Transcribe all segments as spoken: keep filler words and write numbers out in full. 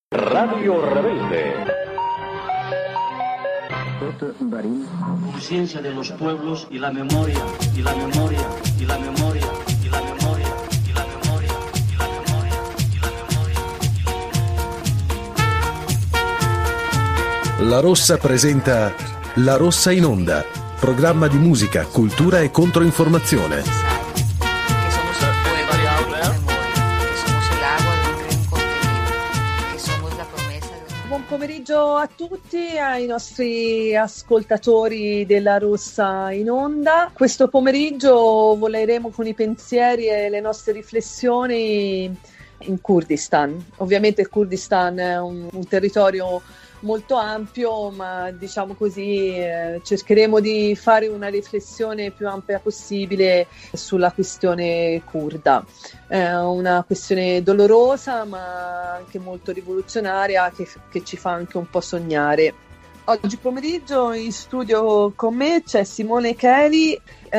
Radio Rebelde. Conciencia de los pueblos y la memoria, y la memoria, y la memoria, y la memoria, y la memoria, y la memoria, y la memoria, y la memoria. La Rossa presenta La Rossa in Onda, programma di musica, cultura e controinformazione. Buon pomeriggio a tutti, ai nostri ascoltatori della Rossa in Onda. Questo pomeriggio voleremo con i pensieri e le nostre riflessioni in Kurdistan. Ovviamente il Kurdistan è un, un territorio molto ampio, ma diciamo così eh, cercheremo di fare una riflessione più ampia possibile sulla questione curda. È una questione dolorosa ma anche molto rivoluzionaria che, che ci fa anche un po' sognare. Oggi pomeriggio in studio con me c'è Simone Cheli,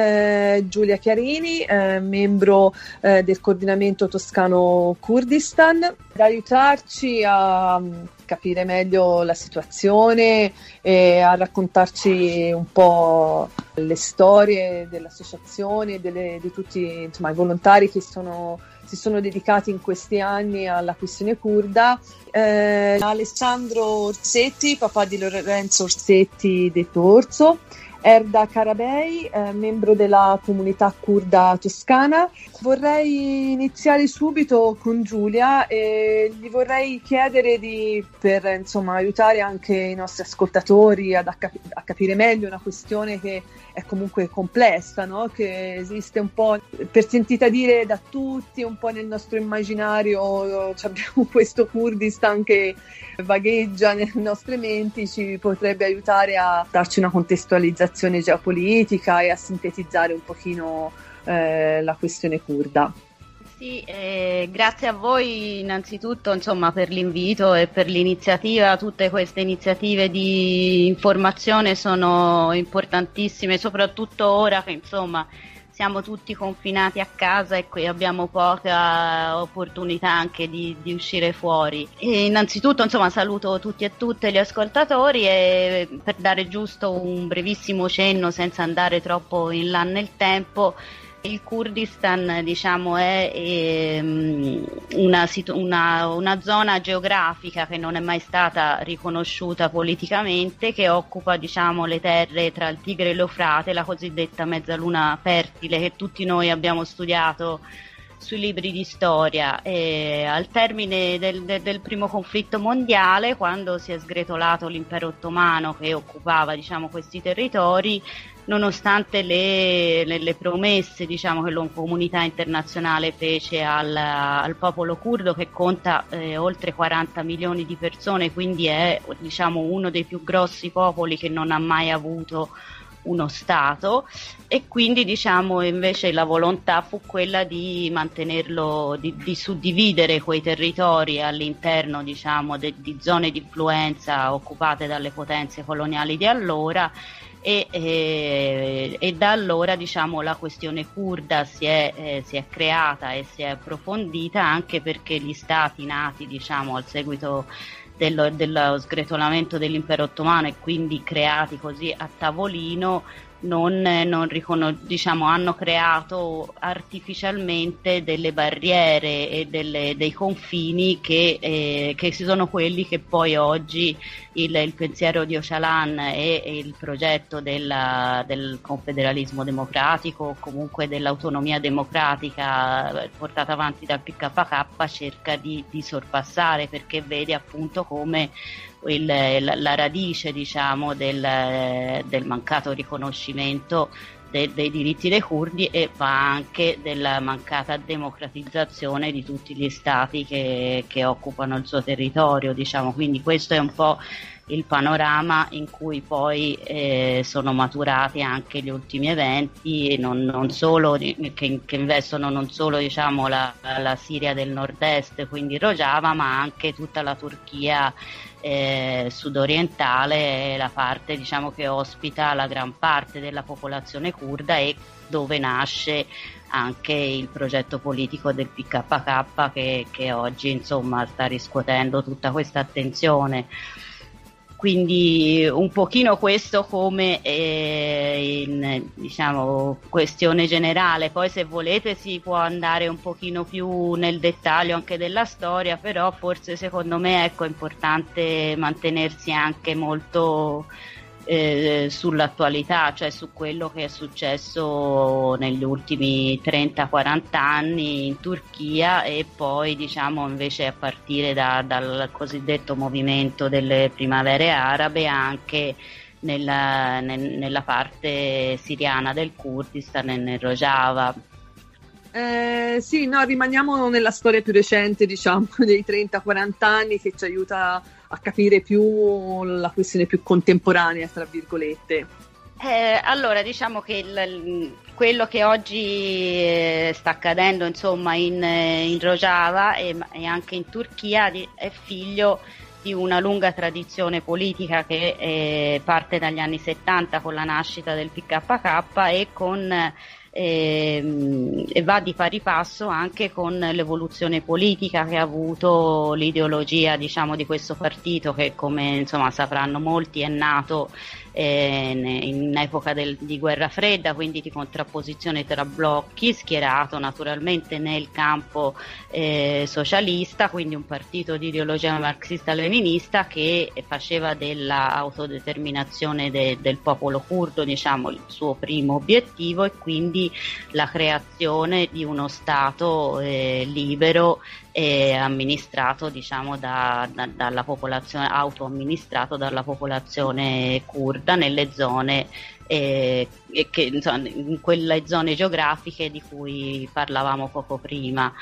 eh, Giulia Chiarini, eh, membro eh, del coordinamento toscano Kurdistan, ad aiutarci a capire meglio la situazione e a raccontarci un po' le storie dell'associazione e delle, di tutti insomma, i volontari che sono, si sono dedicati in questi anni alla questione curda. Eh, Alessandro Orsetti, papà di Lorenzo Orsetti detto Orso, Erda Karabey, eh, membro della comunità curda toscana. Vorrei iniziare subito con Giulia e gli vorrei chiedere di, per insomma, aiutare anche i nostri ascoltatori ad a, cap- a capire meglio una questione che è comunque complessa, no? Che esiste un po' per sentita dire da tutti, un po' nel nostro immaginario, abbiamo questo Kurdistan che vagheggia nelle nostre menti, ci potrebbe aiutare a darci una contestualizzazione geopolitica e a sintetizzare un pochino eh, la questione curda. Sì, eh, grazie a voi innanzitutto insomma per l'invito e per l'iniziativa. Tutte queste iniziative di informazione sono importantissime, soprattutto ora che insomma siamo tutti confinati a casa e qui abbiamo poca opportunità anche di, di uscire fuori. E innanzitutto insomma saluto tutti e tutte gli ascoltatori e per dare giusto un brevissimo cenno senza andare troppo in là nel tempo. Il Kurdistan diciamo è ehm, una, una, una zona geografica che non è mai stata riconosciuta politicamente, che occupa diciamo le terre tra il Tigre e l'Eufrate, la cosiddetta mezzaluna fertile che tutti noi abbiamo studiato sui libri di storia. E al termine del, del, del primo conflitto mondiale, quando si è sgretolato l'impero ottomano che occupava diciamo questi territori, nonostante le, le, le promesse diciamo che la comunità internazionale fece al, al popolo curdo, che conta eh, oltre quaranta milioni di persone, quindi è diciamo uno dei più grossi popoli che non ha mai avuto uno Stato, e quindi diciamo invece la volontà fu quella di mantenerlo, di, di suddividere quei territori all'interno diciamo de, di zone di influenza occupate dalle potenze coloniali di allora. E, e, e da allora diciamo la questione curda si è, eh, si è creata e si è approfondita, anche perché gli stati nati diciamo al seguito dello, dello sgretolamento dell'impero ottomano e quindi creati così a tavolino non, non riconos- diciamo hanno creato artificialmente delle barriere e delle, dei confini che, eh, che sono quelli che poi oggi il, il pensiero di Öcalan e, e il progetto della, del confederalismo democratico o comunque dell'autonomia democratica portata avanti dal P K K cerca di, di sorpassare, perché vede appunto come Il, la, la radice diciamo del, del mancato riconoscimento de, dei diritti dei curdi, e va anche della mancata democratizzazione di tutti gli stati che, che occupano il suo territorio diciamo. Quindi questo è un po' il panorama in cui poi eh, sono maturati anche gli ultimi eventi, non, non solo che, che investono non solo diciamo la, la Siria del nord-est, quindi Rojava, ma anche tutta la Turchia eh, sudorientale, la parte diciamo che ospita la gran parte della popolazione curda, e dove nasce anche il progetto politico del P K K che, che oggi insomma sta riscuotendo tutta questa attenzione. Quindi un pochino questo come eh, in, diciamo, questione generale. Poi se volete si può andare un pochino più nel dettaglio anche della storia, però forse secondo me ecco, è importante mantenersi anche molto eh, sull'attualità, cioè su quello che è successo negli ultimi trenta quaranta anni in Turchia, e poi diciamo invece a partire da, dal cosiddetto movimento delle primavere arabe anche nella, nel, nella parte siriana del Kurdistan e nel Rojava. Eh, sì, no, rimaniamo nella storia più recente, diciamo, dei trenta quaranta anni, che ci aiuta a capire più la questione più contemporanea, tra virgolette. Eh, allora, diciamo che il, quello che oggi eh, sta accadendo insomma in, in Rojava e, e anche in Turchia di, è figlio di una lunga tradizione politica che eh, parte dagli anni settanta con la nascita del P K K e con E, e va di pari passo anche con l'evoluzione politica che ha avuto l'ideologia, diciamo, di questo partito, che come insomma sapranno molti è nato eh, in epoca del, di guerra fredda, quindi di contrapposizione tra blocchi, schierato naturalmente nel campo eh, socialista, quindi un partito di ideologia marxista-leninista che faceva della autodeterminazione de, del popolo curdo, diciamo, il suo primo obiettivo, e quindi la creazione di uno Stato eh, libero e amministrato, diciamo, da, da, dalla popolazione, autoamministrato dalla popolazione curda nelle zone eh, che, insomma, in quelle zone geografiche di cui parlavamo poco prima.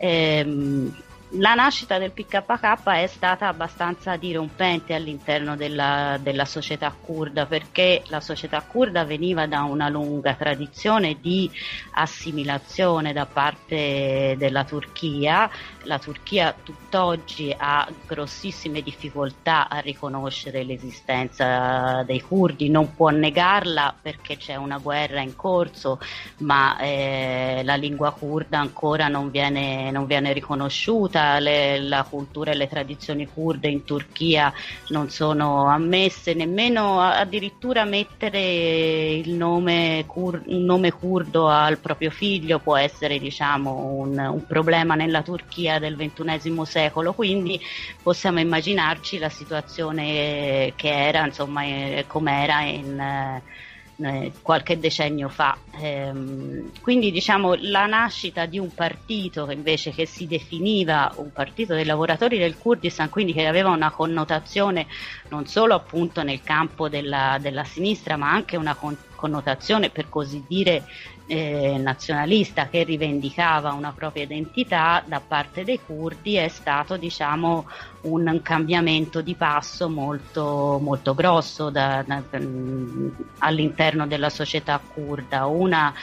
Ehm, La nascita del P K K è stata abbastanza dirompente all'interno della, della società curda, perché la società curda veniva da una lunga tradizione di assimilazione da parte della Turchia. La Turchia tutt'oggi ha grossissime difficoltà a riconoscere l'esistenza dei curdi, non può negarla perché c'è una guerra in corso, ma eh, la lingua curda ancora non viene, non viene riconosciuta. Le, la cultura e le tradizioni curde in Turchia non sono ammesse, nemmeno addirittura mettere il nome, cur, un nome curdo al proprio figlio può essere, diciamo, un, un problema nella Turchia del ventunesimo secolo, quindi possiamo immaginarci la situazione che era, insomma, eh, com'era in eh, qualche decennio fa. Ehm, quindi diciamo la nascita di un partito che invece che si definiva un partito dei lavoratori del Kurdistan, quindi che aveva una connotazione non solo appunto nel campo della, della sinistra, ma anche una con- connotazione per così dire eh, nazionalista, che rivendicava una propria identità da parte dei curdi, è stato, diciamo, un cambiamento di passo molto, molto grosso da, da, all'interno della società curda, una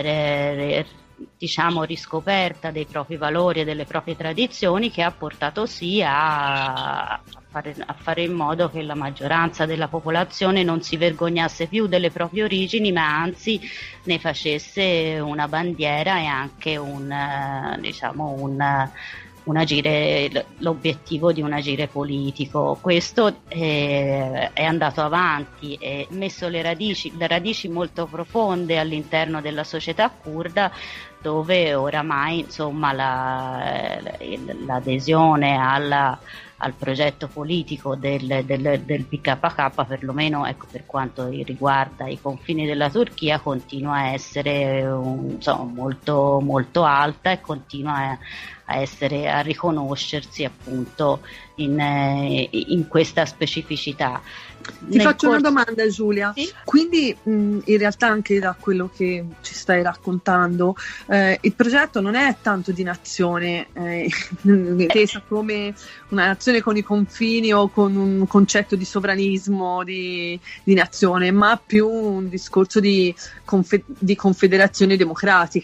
eh, diciamo riscoperta dei propri valori e delle proprie tradizioni che ha portato sì a, a, fare, a fare in modo che la maggioranza della popolazione non si vergognasse più delle proprie origini, ma anzi ne facesse una bandiera e anche un, diciamo, un un agire, l'obiettivo di un agire politico. Questo eh, è andato avanti e messo le radici, le radici molto profonde all'interno della società curda, dove oramai insomma la, l'adesione alla, al progetto politico del, del, del P K K, perlomeno ecco, per quanto riguarda i confini della Turchia, continua a essere un, insomma, molto, molto alta e continua a, a essere a riconoscersi appunto in, in questa specificità. Ti Nel faccio corso... una domanda, Giulia. Sì? Quindi mh, in realtà anche da quello che ci stai raccontando, eh, il progetto non è tanto di nazione eh, intesa come una nazione con i confini o con un concetto di sovranismo di, di nazione, ma più un discorso di, confe- di confederazione democratica.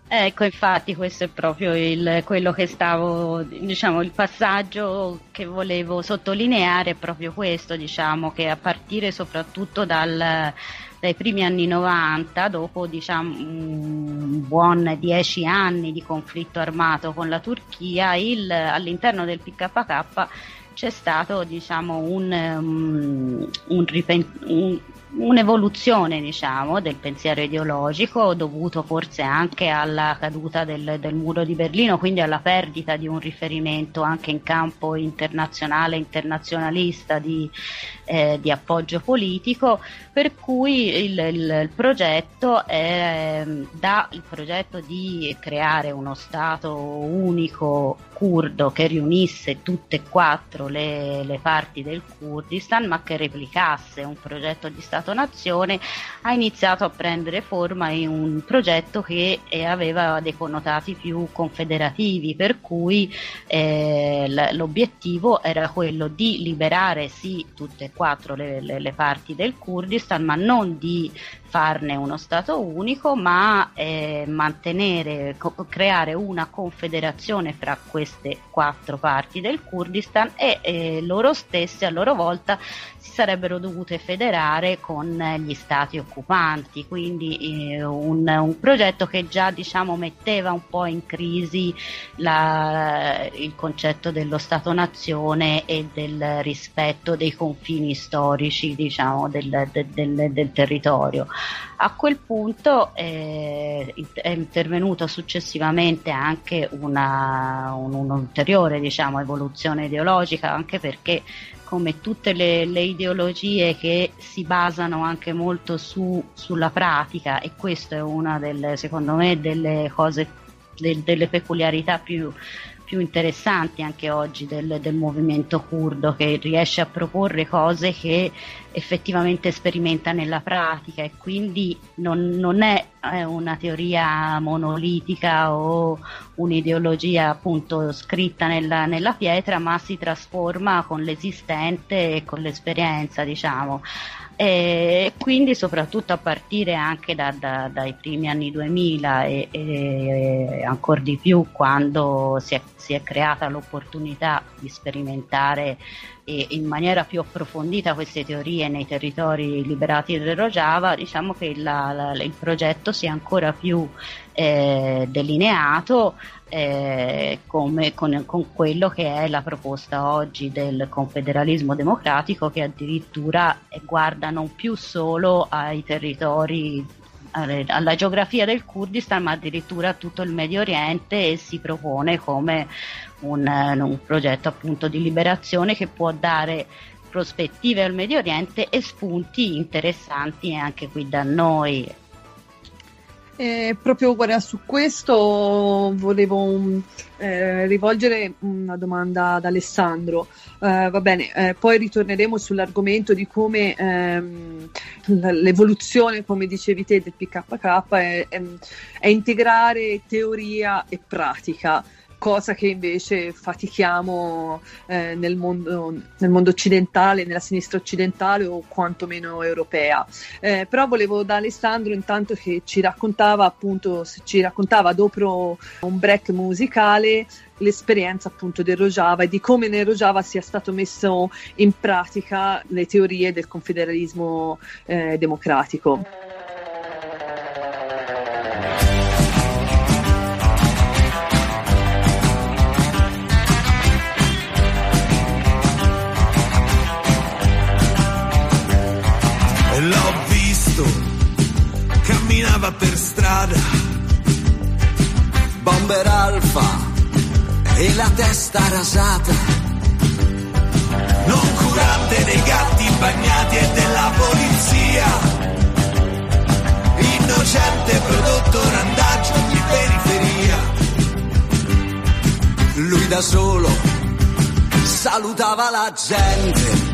Ecco, infatti questo è proprio il, quello che stavo, diciamo, il passaggio che volevo sottolineare è proprio questo, diciamo, che a partire soprattutto dal, dai primi anni novanta, dopo diciamo un buon dieci anni di conflitto armato con la Turchia, il, all'interno del P K K c'è stato, diciamo, un, um, un, ripen- un un'evoluzione, diciamo, del pensiero ideologico, dovuto forse anche alla caduta del, del muro di Berlino, quindi alla perdita di un riferimento anche in campo internazionale, internazionalista di, eh, di appoggio politico, per cui il, il, il progetto è da il progetto di creare uno Stato unico curdo che riunisse tutte e quattro le, le parti del Kurdistan, ma che replicasse un progetto di Stato-nazione, ha iniziato a prendere forma in un progetto che eh, aveva dei connotati più confederativi, per cui eh, l- l'obiettivo era quello di liberare sì tutte e quattro le, le, le parti del Kurdistan, ma non di farne uno Stato unico, ma eh, mantenere, co- creare una confederazione fra queste quattro parti del Kurdistan e eh, loro stesse a loro volta si sarebbero dovute federare con gli stati occupanti, quindi eh, un, un progetto che già, diciamo, metteva un po' in crisi la, il concetto dello Stato-nazione e del rispetto dei confini storici, diciamo, del, del, del, del territorio. A quel punto eh, è intervenuta successivamente anche una, un, un'ulteriore, diciamo, evoluzione ideologica, anche perché, come tutte le, le ideologie che si basano anche molto su, sulla pratica, e questo è una delle, secondo me, delle cose, del, delle peculiarità più più interessanti anche oggi del, del movimento curdo, che riesce a proporre cose che effettivamente sperimenta nella pratica, e quindi non, non è eh, una teoria monolitica o un'ideologia appunto scritta nella, nella pietra, ma si trasforma con l'esistente e con l'esperienza, diciamo. E quindi soprattutto a partire anche da, da, dai primi anni duemila e, e ancora di più quando si è, si è creata l'opportunità di sperimentare e in maniera più approfondita queste teorie nei territori liberati del Rojava, diciamo che la, la, il progetto si è ancora più eh, delineato eh, come, con, con quello che è la proposta oggi del confederalismo democratico, che addirittura guarda non più solo ai territori, alla geografia del Kurdistan, ma addirittura a tutto il Medio Oriente, e si propone come un, un progetto appunto di liberazione che può dare prospettive al Medio Oriente e spunti interessanti anche qui da noi. Eh, proprio guarda, su questo volevo eh, rivolgere una domanda ad Alessandro. Eh, va bene, eh, poi ritorneremo sull'argomento di come ehm, l'evoluzione, come dicevi te, del P K K è, è, è integrare teoria e pratica, cosa che invece fatichiamo eh, nel mondo, nel mondo occidentale, nella sinistra occidentale o quantomeno europea. Eh, però volevo da Alessandro, intanto, che ci raccontava appunto, ci raccontava dopo un break musicale l'esperienza appunto del Rojava e di come nel Rojava sia stato messo in pratica le teorie del confederalismo eh, democratico. L'ho visto, camminava per strada, bomber alfa e la testa rasata, non curante dei gatti bagnati e della polizia, innocente prodotto randaggio di periferia. Lui da solo salutava la gente,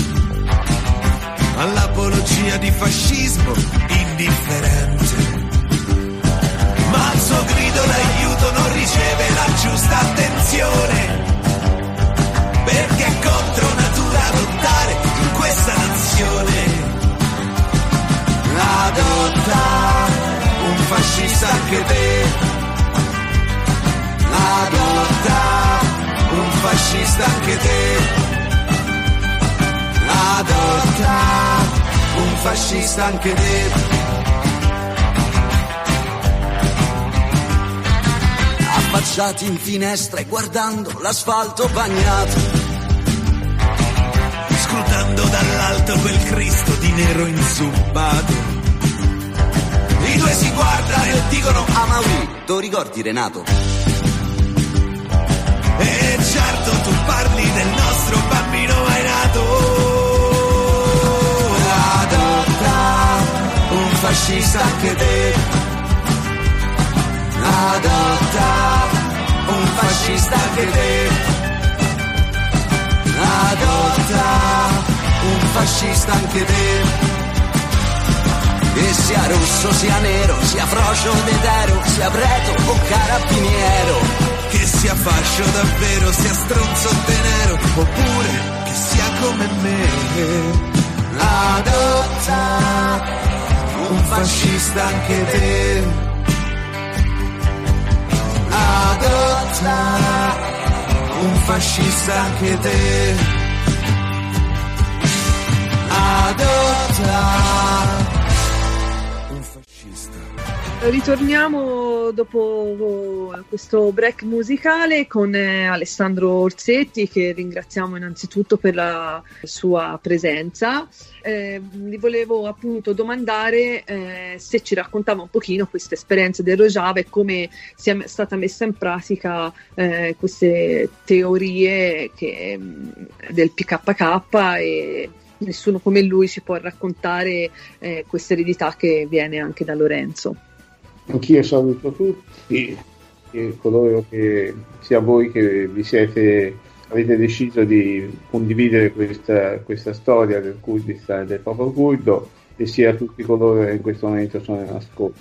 all'apologia di fascismo indifferente, ma il suo grido d'aiuto non riceve la giusta attenzione, perché è contro natura adottare in questa nazione, adotta un fascista anche te, fascista anche te. Affacciati in finestra e guardando l'asfalto bagnato, scrutando dall'alto quel Cristo di nero insubbato. I due si guardano e dicono: ah, Mauri, tu ricordi Renato? E certo tu parli del nostro bambino mai nato. Adotta un fascista anche te. Adotta un fascista anche te. Adotta un fascista anche te. Che sia rosso, sia nero, sia frocio d'etero, sia preto o carabiniero, che sia fascio davvero, sia stronzo tenero, oppure che sia come me. Adotta un fascista anche te. Adotta un fascista anche te. Adotta un fascista. Ritorniamo dopo questo break musicale con Alessandro Orsetti, che ringraziamo innanzitutto per la sua presenza. Eh, gli volevo appunto domandare eh, se ci raccontava un pochino questa esperienza del Rojava e come sia stata messa in pratica eh, queste teorie che, del P K K, e nessuno come lui ci può raccontare eh, questa eredità che viene anche da Lorenzo. Anch'io saluto tutti e coloro che, sia voi che vi siete, avete deciso di condividere questa, questa storia del Kurdistan e del popolo curdo, e sia tutti coloro che in questo momento sono in ascolto.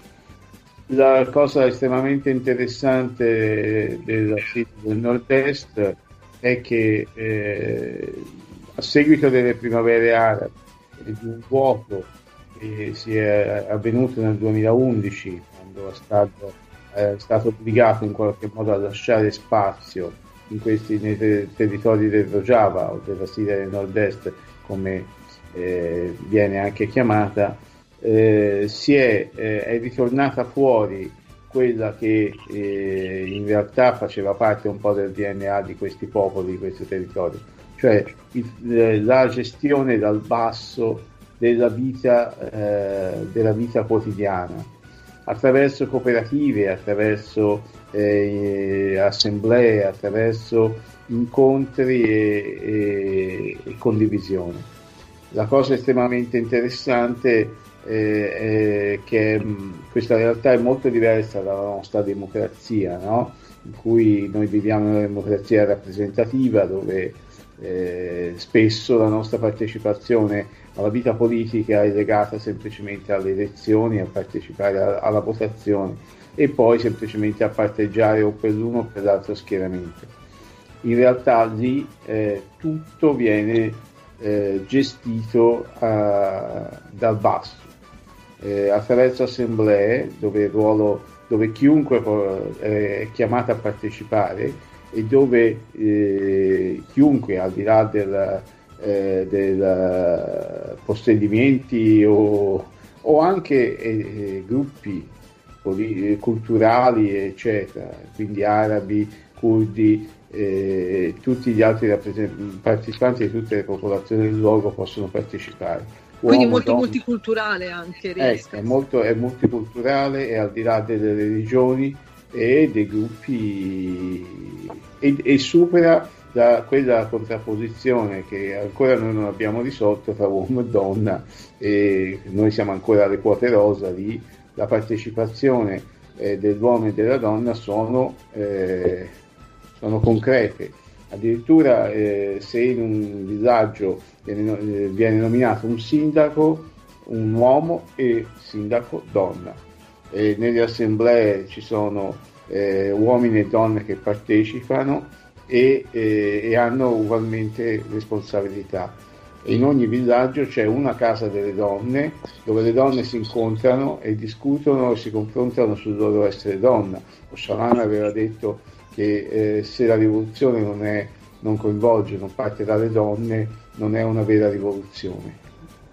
La cosa estremamente interessante della Siria del Nord-Est è che eh, a seguito delle primavere arabe e di un vuoto che si è avvenuto nel duemilaundici, quando è stato, è stato obbligato in qualche modo a lasciare spazio in questi nei ter- territori del Rojava o della Siria del Nord-Est, come eh, viene anche chiamata, eh, si è, eh, è ritornata fuori quella che eh, in realtà faceva parte un po' del D N A di questi popoli, di questi territori, cioè il, la gestione dal basso della vita, eh, della vita quotidiana, attraverso cooperative, attraverso eh, assemblee, attraverso incontri e, e, e condivisione. La cosa estremamente interessante eh, è che mh, questa realtà è molto diversa dalla nostra democrazia, no? In cui noi viviamo una democrazia rappresentativa, dove eh, spesso la nostra partecipazione alla vita politica è legata semplicemente alle elezioni, a partecipare a, alla votazione e poi semplicemente a parteggiare o per l'uno o per l'altro schieramento. In realtà lì eh, tutto viene eh, gestito a, dal basso, eh, attraverso assemblee dove il ruolo, dove chiunque eh, è chiamato a partecipare e dove eh, chiunque, al di là del Eh, del uh, possedimenti o, o anche eh, gruppi poli- culturali eccetera, quindi arabi, curdi, eh, tutti gli altri rappresent- partecipanti di tutte le popolazioni del luogo possono partecipare. Quindi Uomo, molto donne. multiculturale anche. Ecco, è molto è multiculturale e al di là delle religioni e dei gruppi e, e supera da quella contrapposizione che ancora noi non abbiamo risolto tra uomo e donna, e noi siamo ancora alle quote rosa. Lì la partecipazione eh, dell'uomo e della donna sono, eh, sono concrete. Addirittura eh, se in un villaggio viene, eh, viene nominato un sindaco, un uomo e sindaco donna, e nelle assemblee ci sono eh, uomini e donne che partecipano E, e, e hanno ugualmente responsabilità. E in ogni villaggio c'è una casa delle donne dove le donne si incontrano e discutono e si confrontano sul loro essere donna. Öcalan aveva detto che eh, se la rivoluzione non, è, non coinvolge, non parte dalle donne, non è una vera rivoluzione.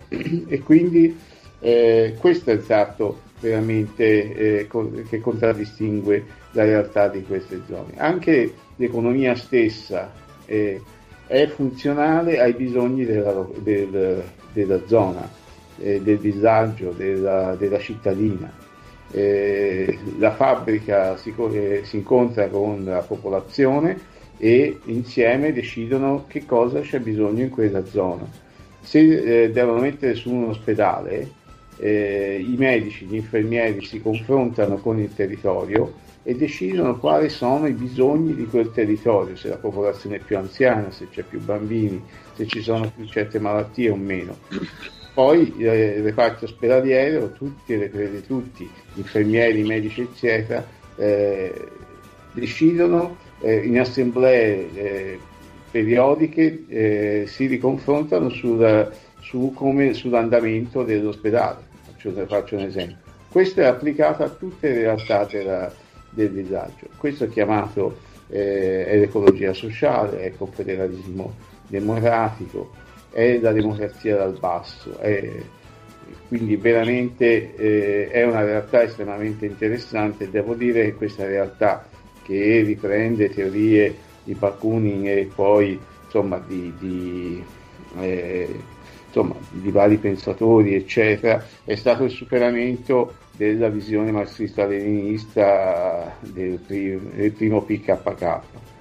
e quindi eh, questo è il tratto veramente eh, co- che contraddistingue la realtà di queste zone. Anche l'economia stessa eh, è funzionale ai bisogni della, del, della zona, eh, del villaggio, della, della cittadina. Eh, la fabbrica si, eh, si incontra con la popolazione e insieme decidono che cosa c'è bisogno in quella zona. Se eh, devono mettere su un ospedale, eh, i medici, gli infermieri si confrontano con il territorio e decidono quali sono i bisogni di quel territorio, se la popolazione è più anziana, se c'è più bambini, se ci sono più certe malattie o meno. Poi eh, il reparto ospedaliero, tutti, le, tutti, infermieri, medici eccetera, eh, decidono eh, in assemblee eh, periodiche, eh, si riconfrontano sul, su come, sull'andamento dell'ospedale. Faccio, faccio un esempio. Questo è applicato a tutte le realtà della, del villaggio. Questo è chiamato eh, è l'ecologia sociale, è il confederalismo democratico, è la democrazia dal basso, è, quindi veramente eh, è una realtà estremamente interessante. Devo dire che questa realtà, che riprende teorie di Bakunin e poi insomma di, di, eh, insomma, di vari pensatori eccetera, è stato il superamento della visione marxista-leninista del, prim- del primo P K K.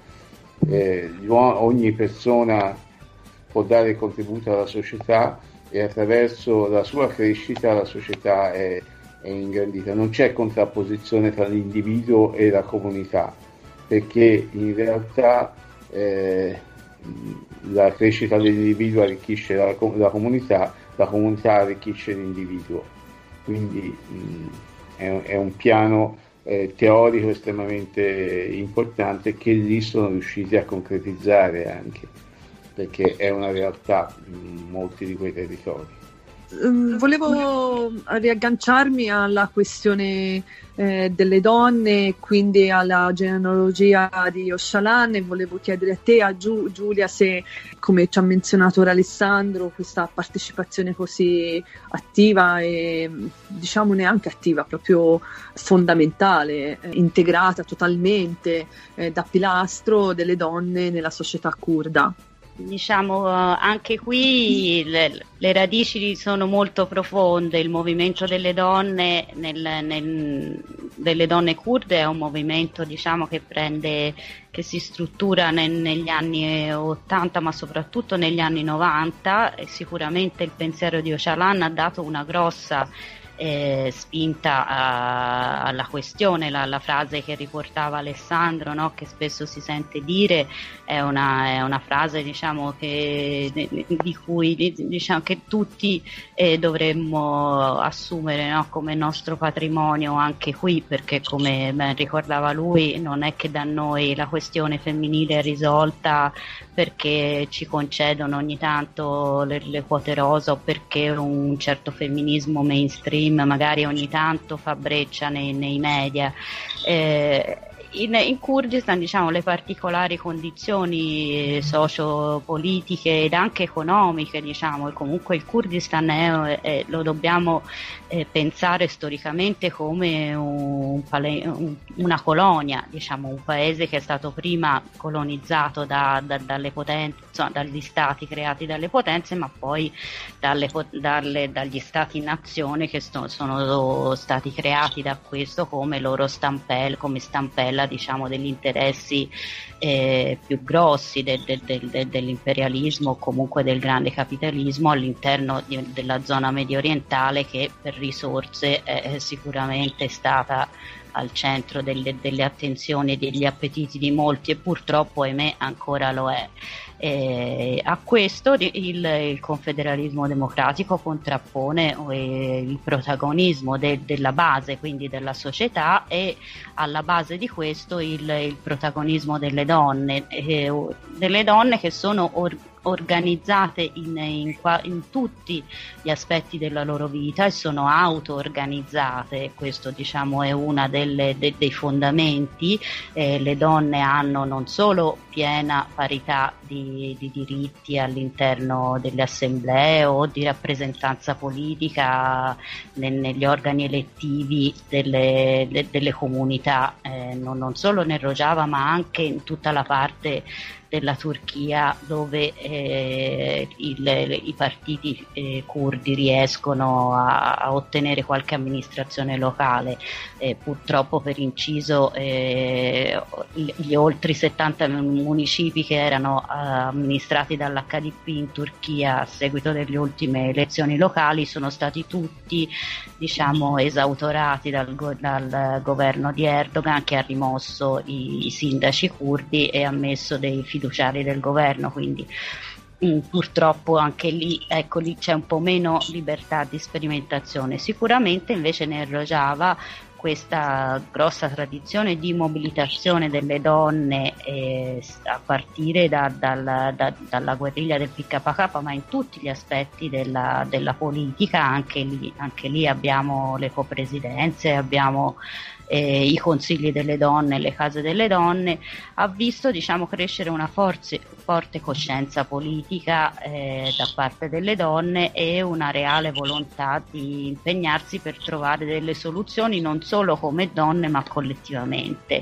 Eh, ogni persona può dare contributo alla società e attraverso la sua crescita la società è, è ingrandita. Non c'è contrapposizione tra l'individuo e la comunità, perché in realtà eh, la crescita dell'individuo arricchisce la, la comunità, la comunità arricchisce l'individuo. Quindi mh, è, è un piano eh, teorico estremamente importante che lì sono riusciti a concretizzare anche, perché è una realtà in molti di quei territori. Volevo riagganciarmi alla questione eh, delle donne, quindi alla genealogia di Öcalan, e volevo chiedere a te, a Giu- Giulia, se, come ci ha menzionato ora Alessandro, questa partecipazione così attiva e diciamo neanche attiva, proprio fondamentale, eh, integrata totalmente eh, da pilastro delle donne nella società curda. Diciamo anche qui le, le radici sono molto profonde. Il movimento delle donne nel, nel, delle donne curde è un movimento, diciamo, che prende che si struttura nel, negli anni ottanta ma soprattutto negli anni novanta, e sicuramente il pensiero di Öcalan ha dato una grossa Eh, spinta a, alla questione. La, la frase che riportava Alessandro, no, che spesso si sente dire, è una, è una frase, diciamo, che di cui diciamo che tutti eh, dovremmo assumere, no, come nostro patrimonio anche qui, perché come ben ricordava lui, non è che da noi la questione femminile è risolta perché ci concedono ogni tanto le, le quote rosa, o perché un certo femminismo mainstream magari ogni tanto fa breccia nei, nei media. Eh, in, in Kurdistan, diciamo, le particolari condizioni socio-politiche ed anche economiche, diciamo, e comunque il Kurdistan è, è, lo dobbiamo eh, pensare storicamente come un, un, una colonia, diciamo, un paese che è stato prima colonizzato da, da, dalle potenze, insomma, dagli stati creati dalle potenze, ma poi dalle, dalle, dagli stati nazione che sto, sono stati creati da questo come loro stampella, come stampella, diciamo, degli interessi eh, più grossi de, de, de, de, dell'imperialismo o comunque del grande capitalismo all'interno di, della zona medio orientale, che per risorse è sicuramente stata al centro delle, delle attenzioni e degli appetiti di molti, e purtroppo, ahimè, ancora lo è. Eh, a questo il, il confederalismo democratico contrappone eh, il protagonismo de, della base, quindi della società, e alla base di questo il, il protagonismo delle donne, eh, delle donne che sono or, organizzate in, in, in tutti gli aspetti della loro vita e sono auto-organizzate. Questo, diciamo, è una delle, de, dei fondamenti. Eh, le donne hanno non solo piena parità di, di diritti all'interno delle assemblee o di rappresentanza politica ne, negli organi elettivi delle, de, delle comunità, eh, non, non solo nel Rojava ma anche in tutta la parte della Turchia dove eh, il, i partiti eh, curdi riescono a, a ottenere qualche amministrazione locale. Eh, purtroppo, per inciso, eh, gli oltre settanta municipi che erano eh, amministrati dall'H D P in Turchia a seguito delle ultime elezioni locali sono stati tutti, diciamo, esautorati dal, dal governo di Erdogan, che ha rimosso i, i sindaci curdi e ha messo dei fiduciari del governo, quindi mh, purtroppo anche lì, ecco, lì c'è un po' meno libertà di sperimentazione. Sicuramente invece nel Rojava questa grossa tradizione di mobilitazione delle donne eh, a partire da, dal, da, dalla guerriglia del P K K, ma in tutti gli aspetti della, della politica, anche lì, anche lì abbiamo le copresidenze, abbiamo eh, i consigli delle donne, le case delle donne, ha visto, diciamo, crescere una forze, forte coscienza politica eh, da parte delle donne e una reale volontà di impegnarsi per trovare delle soluzioni non solo come donne ma collettivamente.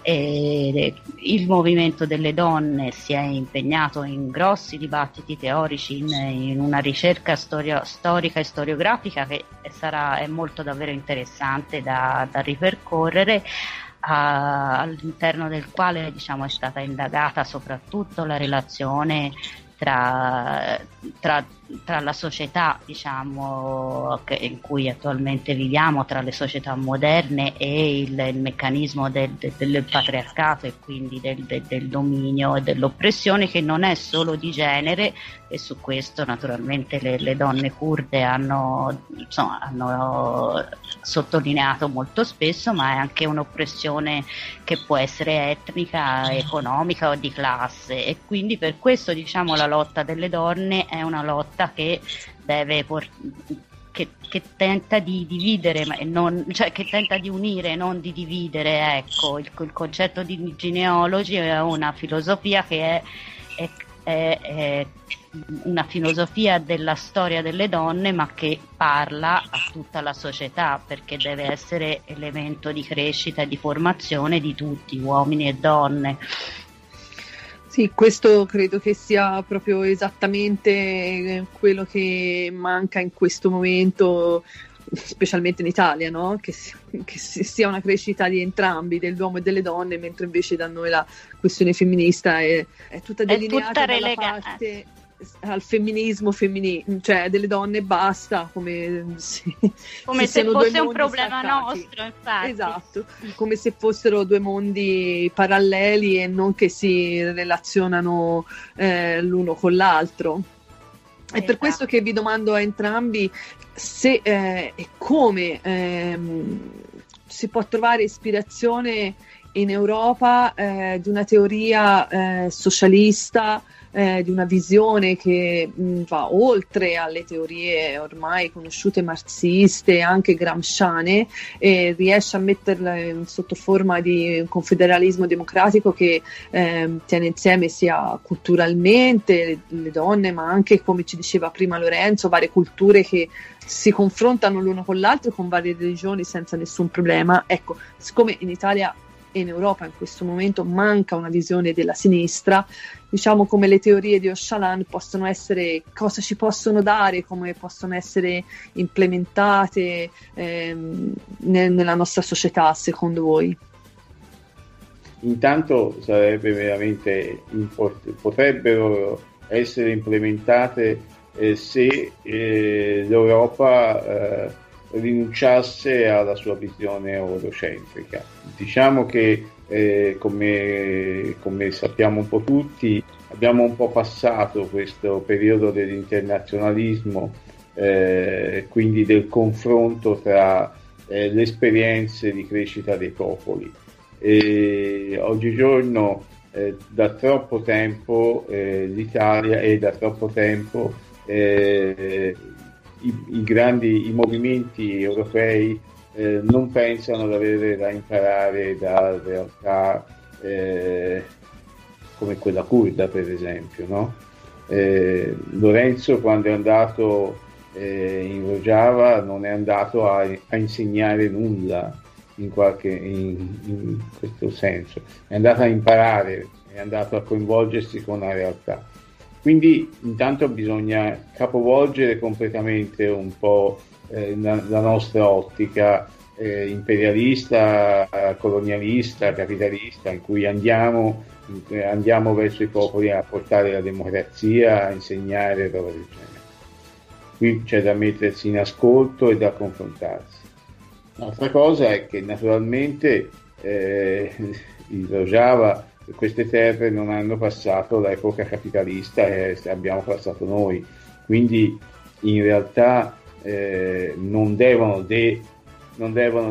E il movimento delle donne si è impegnato in grossi dibattiti teorici, in, in una ricerca storia, storica e storiografica che sarà è molto davvero interessante da, da ripercorrere, a, all'interno del quale, diciamo, è stata indagata soprattutto la relazione tra, tra, tra la società, diciamo, che, in cui attualmente viviamo, tra le società moderne e il, il meccanismo del, del, del patriarcato e quindi del, del, del dominio e dell'oppressione, che non è solo di genere, e su questo naturalmente le, le donne curde hanno, insomma, hanno sottolineato molto spesso, ma è anche un'oppressione che può essere etnica, economica o di classe, e quindi per questo, diciamo, la lotta delle donne è una lotta che deve port- che, che tenta di dividere, ma non, cioè che tenta di unire, non di dividere. Ecco, il, il concetto di genealogy è una filosofia che è, è, è, è una filosofia della storia delle donne, ma che parla a tutta la società, perché deve essere elemento di crescita e di formazione di tutti, uomini e donne. Sì, questo credo che sia proprio esattamente quello che manca in questo momento, specialmente in Italia, no? Che, si, che sia una crescita di entrambi, dell'uomo e delle donne, mentre invece da noi la questione femminista è, è tutta delineata è tutta dalla relega- parte al femminismo femminile, cioè delle donne basta, come se, come se, se fosse un mondi problema staccati. nostro, infatti. Esatto, come se fossero due mondi paralleli e non che si relazionano eh, l'uno con l'altro. È Esatto. per questo che vi domando a entrambi se eh, e come ehm, si può trovare ispirazione in Europa eh, di una teoria eh, socialista, eh, di una visione che mh, va oltre alle teorie ormai conosciute marxiste, anche gramsciane, e riesce a metterla in, sotto forma di un confederalismo democratico che eh, tiene insieme sia culturalmente le, le donne, ma anche, come ci diceva prima Lorenzo, varie culture che si confrontano l'uno con l'altro, con varie religioni senza nessun problema. Ecco, siccome in Italia e in Europa in questo momento manca una visione della sinistra, diciamo, come le teorie di Öcalan possono essere, cosa ci possono dare, come possono essere implementate ehm, nel, nella nostra società, secondo voi? Intanto sarebbe veramente import- potrebbero essere implementate eh, se eh, l'Europa eh, rinunciasse alla sua visione eurocentrica. Diciamo che eh, come, come sappiamo un po' tutti, abbiamo un po' passato questo periodo dell'internazionalismo, eh, quindi del confronto tra eh, le esperienze di crescita dei popoli. E oggigiorno eh, da troppo tempo eh, l'Italia e da troppo tempo eh, i, i grandi i movimenti europei eh, non pensano di avere da imparare da realtà eh, come quella curda, per esempio, no? Eh, Lorenzo, quando è andato eh, in Rojava, non è andato a, a insegnare nulla in, qualche, in, in questo senso, è andato a imparare, è andato a coinvolgersi con la realtà. Quindi intanto bisogna capovolgere completamente un po' eh, la, la nostra ottica eh, imperialista, colonialista, capitalista, in cui andiamo, andiamo verso i popoli a portare la democrazia, a insegnare roba del genere. Qui c'è da mettersi in ascolto e da confrontarsi. L'altra cosa è che naturalmente eh, il Rojava, queste terre non hanno passato l'epoca capitalista e abbiamo passato noi, quindi in realtà eh, non devono, de, non devono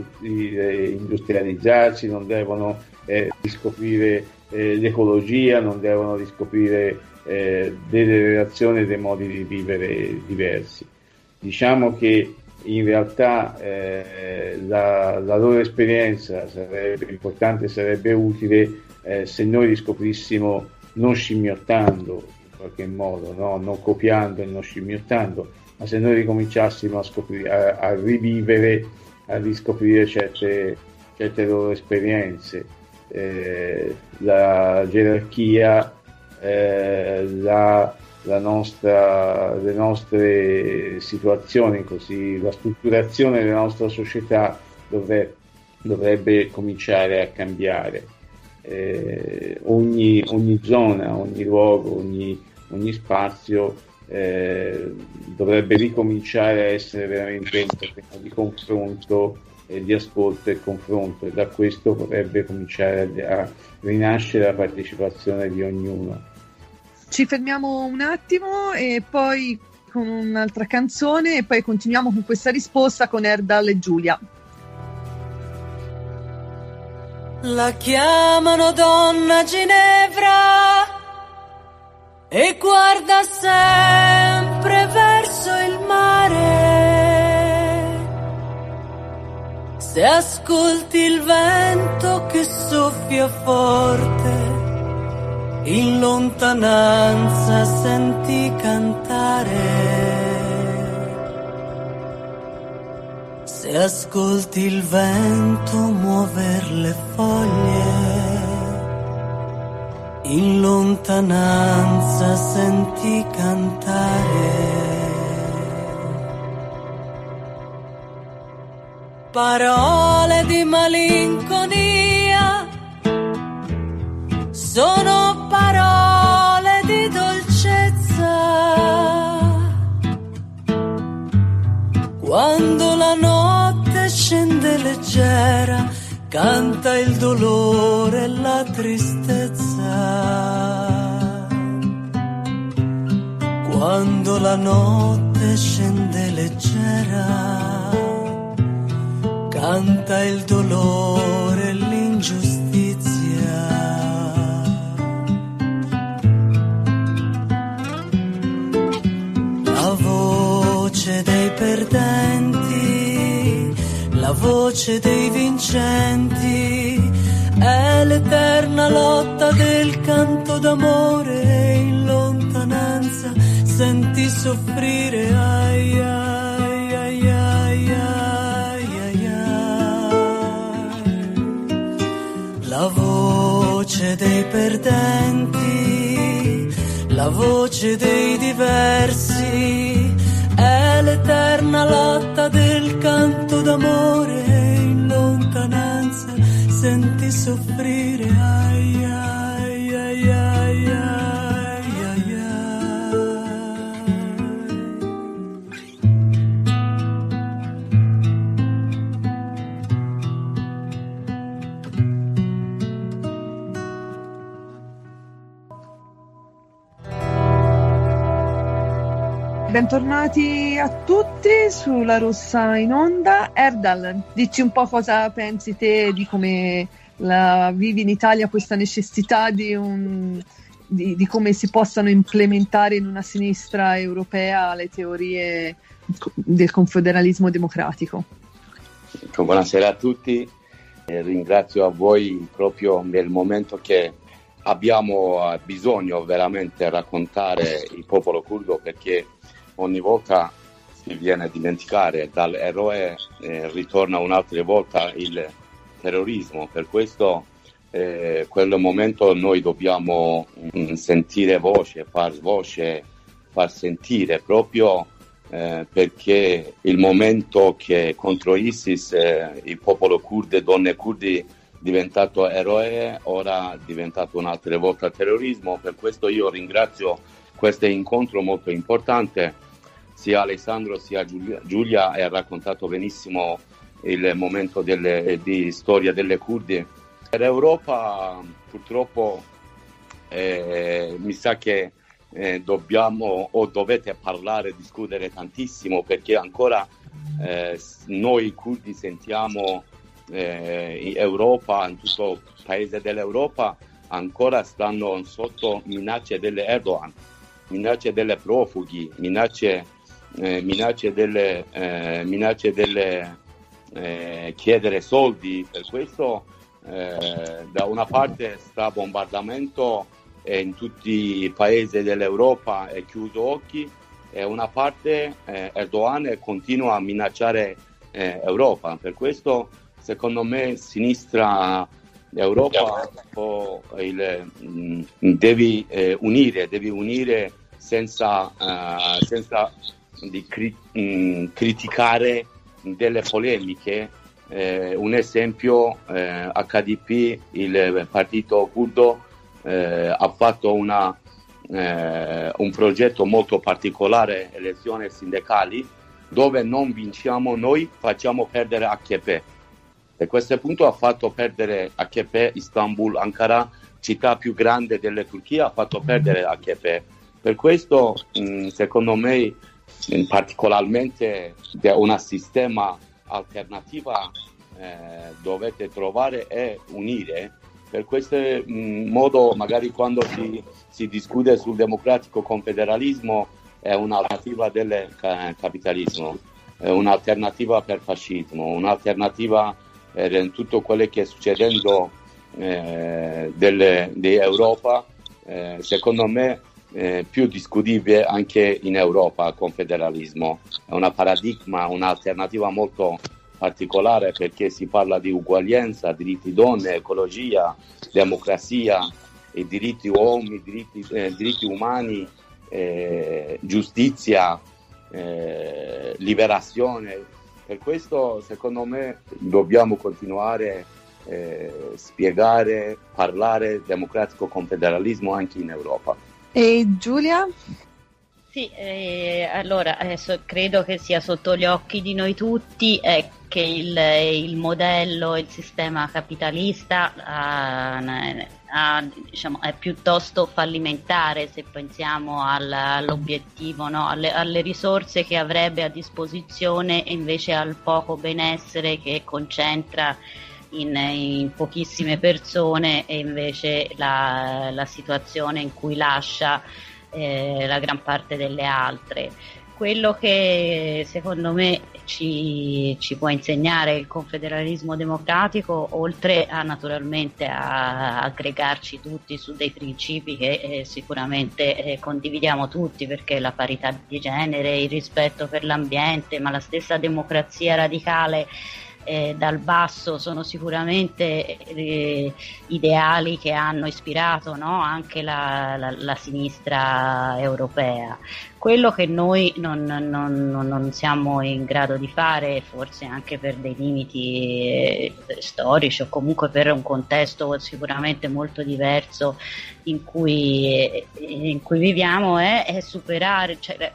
industrializzarsi, non devono eh, riscoprire eh, l'ecologia, non devono riscoprire eh, delle relazioni e dei modi di vivere diversi. Diciamo che in realtà eh, la, la loro esperienza sarebbe importante, sarebbe utile eh, se noi riscoprissimo, non scimmiottando in qualche modo, no? Non copiando e non scimmiottando, ma se noi ricominciassimo a, scoprire, a, a rivivere, a riscoprire certe, certe loro esperienze, eh, la gerarchia, eh, la La nostra, le nostre situazioni, così la strutturazione della nostra società dovrebbe, dovrebbe cominciare a cambiare. Eh, ogni, ogni zona, ogni luogo, ogni, ogni spazio eh, dovrebbe ricominciare a essere veramente un terreno di confronto, eh, di ascolto e confronto, e da questo potrebbe cominciare a, a rinascere la partecipazione di ognuno. Ci fermiamo un attimo e poi con un'altra canzone e poi continuiamo con questa risposta con Erdal e Giulia. La chiamano Donna Ginevra e guarda sempre verso il mare. Se ascolti il vento che soffia forte, in lontananza senti cantare. Se ascolti il vento muover le foglie, in lontananza senti cantare. Parole di malinconia sono parole di dolcezza. Quando la notte scende leggera, canta il dolore e la tristezza. Quando la notte scende leggera, canta il dolore e l'ingiustizia. La voce dei perdenti, la voce dei vincenti, è l'eterna lotta del canto d'amore. In lontananza senti soffrire, ai ai ai ai ai ai ai. La voce dei perdenti, la voce dei diversi, è l'eterna lotta del canto d'amore. In lontananza senti soffrire, ai ai ai ai ai ai ai. Bentornati a tutti sulla Rossa in Onda. Erdal, dici un po' cosa pensi te di come la, vivi in Italia questa necessità di, un, di, di come si possano implementare in una sinistra europea le teorie del confederalismo democratico. Buonasera a tutti, eh, ringrazio a voi proprio nel momento che abbiamo bisogno veramente di raccontare il popolo curdo, perché ogni volta si viene a dimenticare, dall'eroe eh, ritorna un'altra volta il terrorismo. Per questo eh, quel momento noi dobbiamo mh, sentire voce, far voce, far sentire proprio eh, perché il momento che contro ISIS eh, il popolo curdo e donne curdi diventato eroe, ora è diventato un'altra volta terrorismo. Per questo io ringrazio questo incontro molto importante. Sia Alessandro sia Giulia, Giulia ha raccontato benissimo il momento delle, di storia delle Curdi. Per l'Europa purtroppo eh, mi sa che eh, dobbiamo o dovete parlare, discutere tantissimo, perché ancora eh, noi curdi sentiamo eh, in Europa, in tutto il paese dell'Europa, ancora stanno sotto minacce delle Erdogan, minacce delle profughi, minacce, eh, minacce delle, eh, minacce delle eh, chiedere soldi. Per questo eh, da una parte sta bombardamento eh, in tutti i paesi dell'Europa è chiuso occhi, e una parte eh, Erdogan continua a minacciare eh, Europa. Per questo secondo me sinistra Europa può, il, mh, devi eh, unire, devi unire senza, uh, senza di cri- mh, criticare delle polemiche. Eh, un esempio, eh, H D P, il partito curdo, eh, ha fatto una, eh, un progetto molto particolare, elezioni sindacali, dove non vinciamo noi, facciamo perdere A K P. E questo punto ha fatto perdere A K P, Istanbul, Ankara, città più grande della Turchia, ha fatto perdere A K P. Per questo, mh, secondo me, mh, particolarmente un sistema alternativa eh, dovete trovare e unire. Per questo mh, modo, magari quando si, si discute sul democratico confederalismo, è un'alternativa del ca- capitalismo, è un'alternativa per fascismo, un'alternativa in tutto quello che è succedendo eh, delle, di Europa, eh, secondo me eh, più discutibile anche in Europa il confederalismo. È una paradigma, un'alternativa molto particolare, perché si parla di uguaglianza, diritti donne, ecologia, democrazia, e diritti uomini, diritti, eh, diritti umani, eh, giustizia, eh, liberazione. Per questo, secondo me, dobbiamo continuare a eh, spiegare, parlare democratico confederalismo anche in Europa. E Giulia? Sì, eh, allora adesso credo che sia sotto gli occhi di noi tutti eh, che il, il modello, il sistema capitalista ha, ha, diciamo, è piuttosto fallimentare, se pensiamo al, all'obiettivo, no? alle, alle risorse che avrebbe a disposizione e invece al poco benessere che concentra in, in pochissime persone, e invece la, la situazione in cui lascia Eh, la gran parte delle altre. Quello che secondo me ci, ci può insegnare il confederalismo democratico, oltre a naturalmente a aggregarci tutti su dei principi che eh, sicuramente eh, condividiamo tutti, perché la parità di genere, il rispetto per l'ambiente, ma la stessa democrazia radicale Eh, dal basso, sono sicuramente eh, ideali che hanno ispirato, no? anche la, la, la sinistra europea. Quello che noi non, non, non siamo in grado di fare, forse anche per dei limiti eh, storici, o comunque per un contesto sicuramente molto diverso in cui, eh, in cui viviamo, è, è superare, cioè,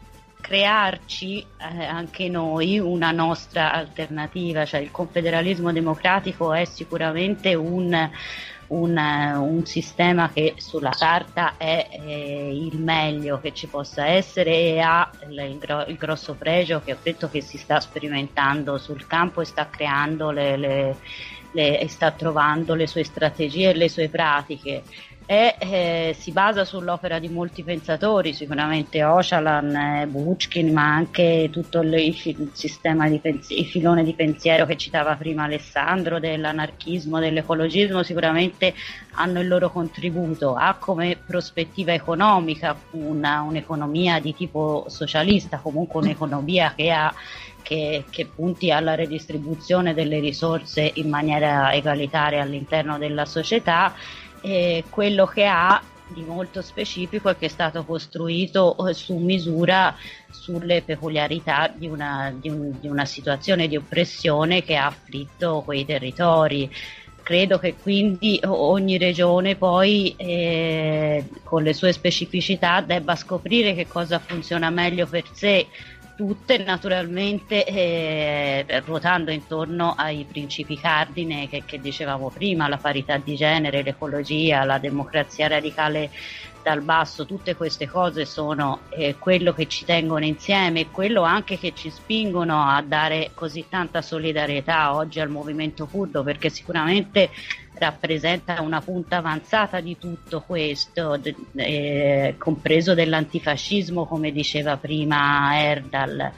crearci eh, anche noi una nostra alternativa. Cioè il confederalismo democratico è sicuramente un, un, un sistema che sulla carta è eh, il meglio che ci possa essere, e ha il, il, il grosso pregio che ho detto che si sta sperimentando sul campo e sta creando le, le le, e sta trovando le sue strategie e le sue pratiche. E eh, si basa sull'opera di molti pensatori, sicuramente Öcalan, eh, Buchkin, ma anche tutto il, il sistema di pensiero, il filone di pensiero che citava prima Alessandro, dell'anarchismo, dell'ecologismo, sicuramente hanno il loro contributo. Ha come prospettiva economica una, un'economia di tipo socialista, comunque un'economia che ha Che, che punti alla redistribuzione delle risorse in maniera egalitaria all'interno della società. E quello che ha di molto specifico è che è stato costruito su misura sulle peculiarità di una, di un, di una situazione di oppressione che ha afflitto quei territori. Credo che quindi ogni regione poi eh, con le sue specificità debba scoprire che cosa funziona meglio per sé, tutte naturalmente eh, ruotando intorno ai principi cardine che, che dicevamo prima, la parità di genere, l'ecologia, la democrazia radicale dal basso. Tutte queste cose sono eh, quello che ci tengono insieme e quello anche che ci spingono a dare così tanta solidarietà oggi al movimento curdo, perché sicuramente rappresenta una punta avanzata di tutto questo, eh, compreso dell'antifascismo, come diceva prima Erdal.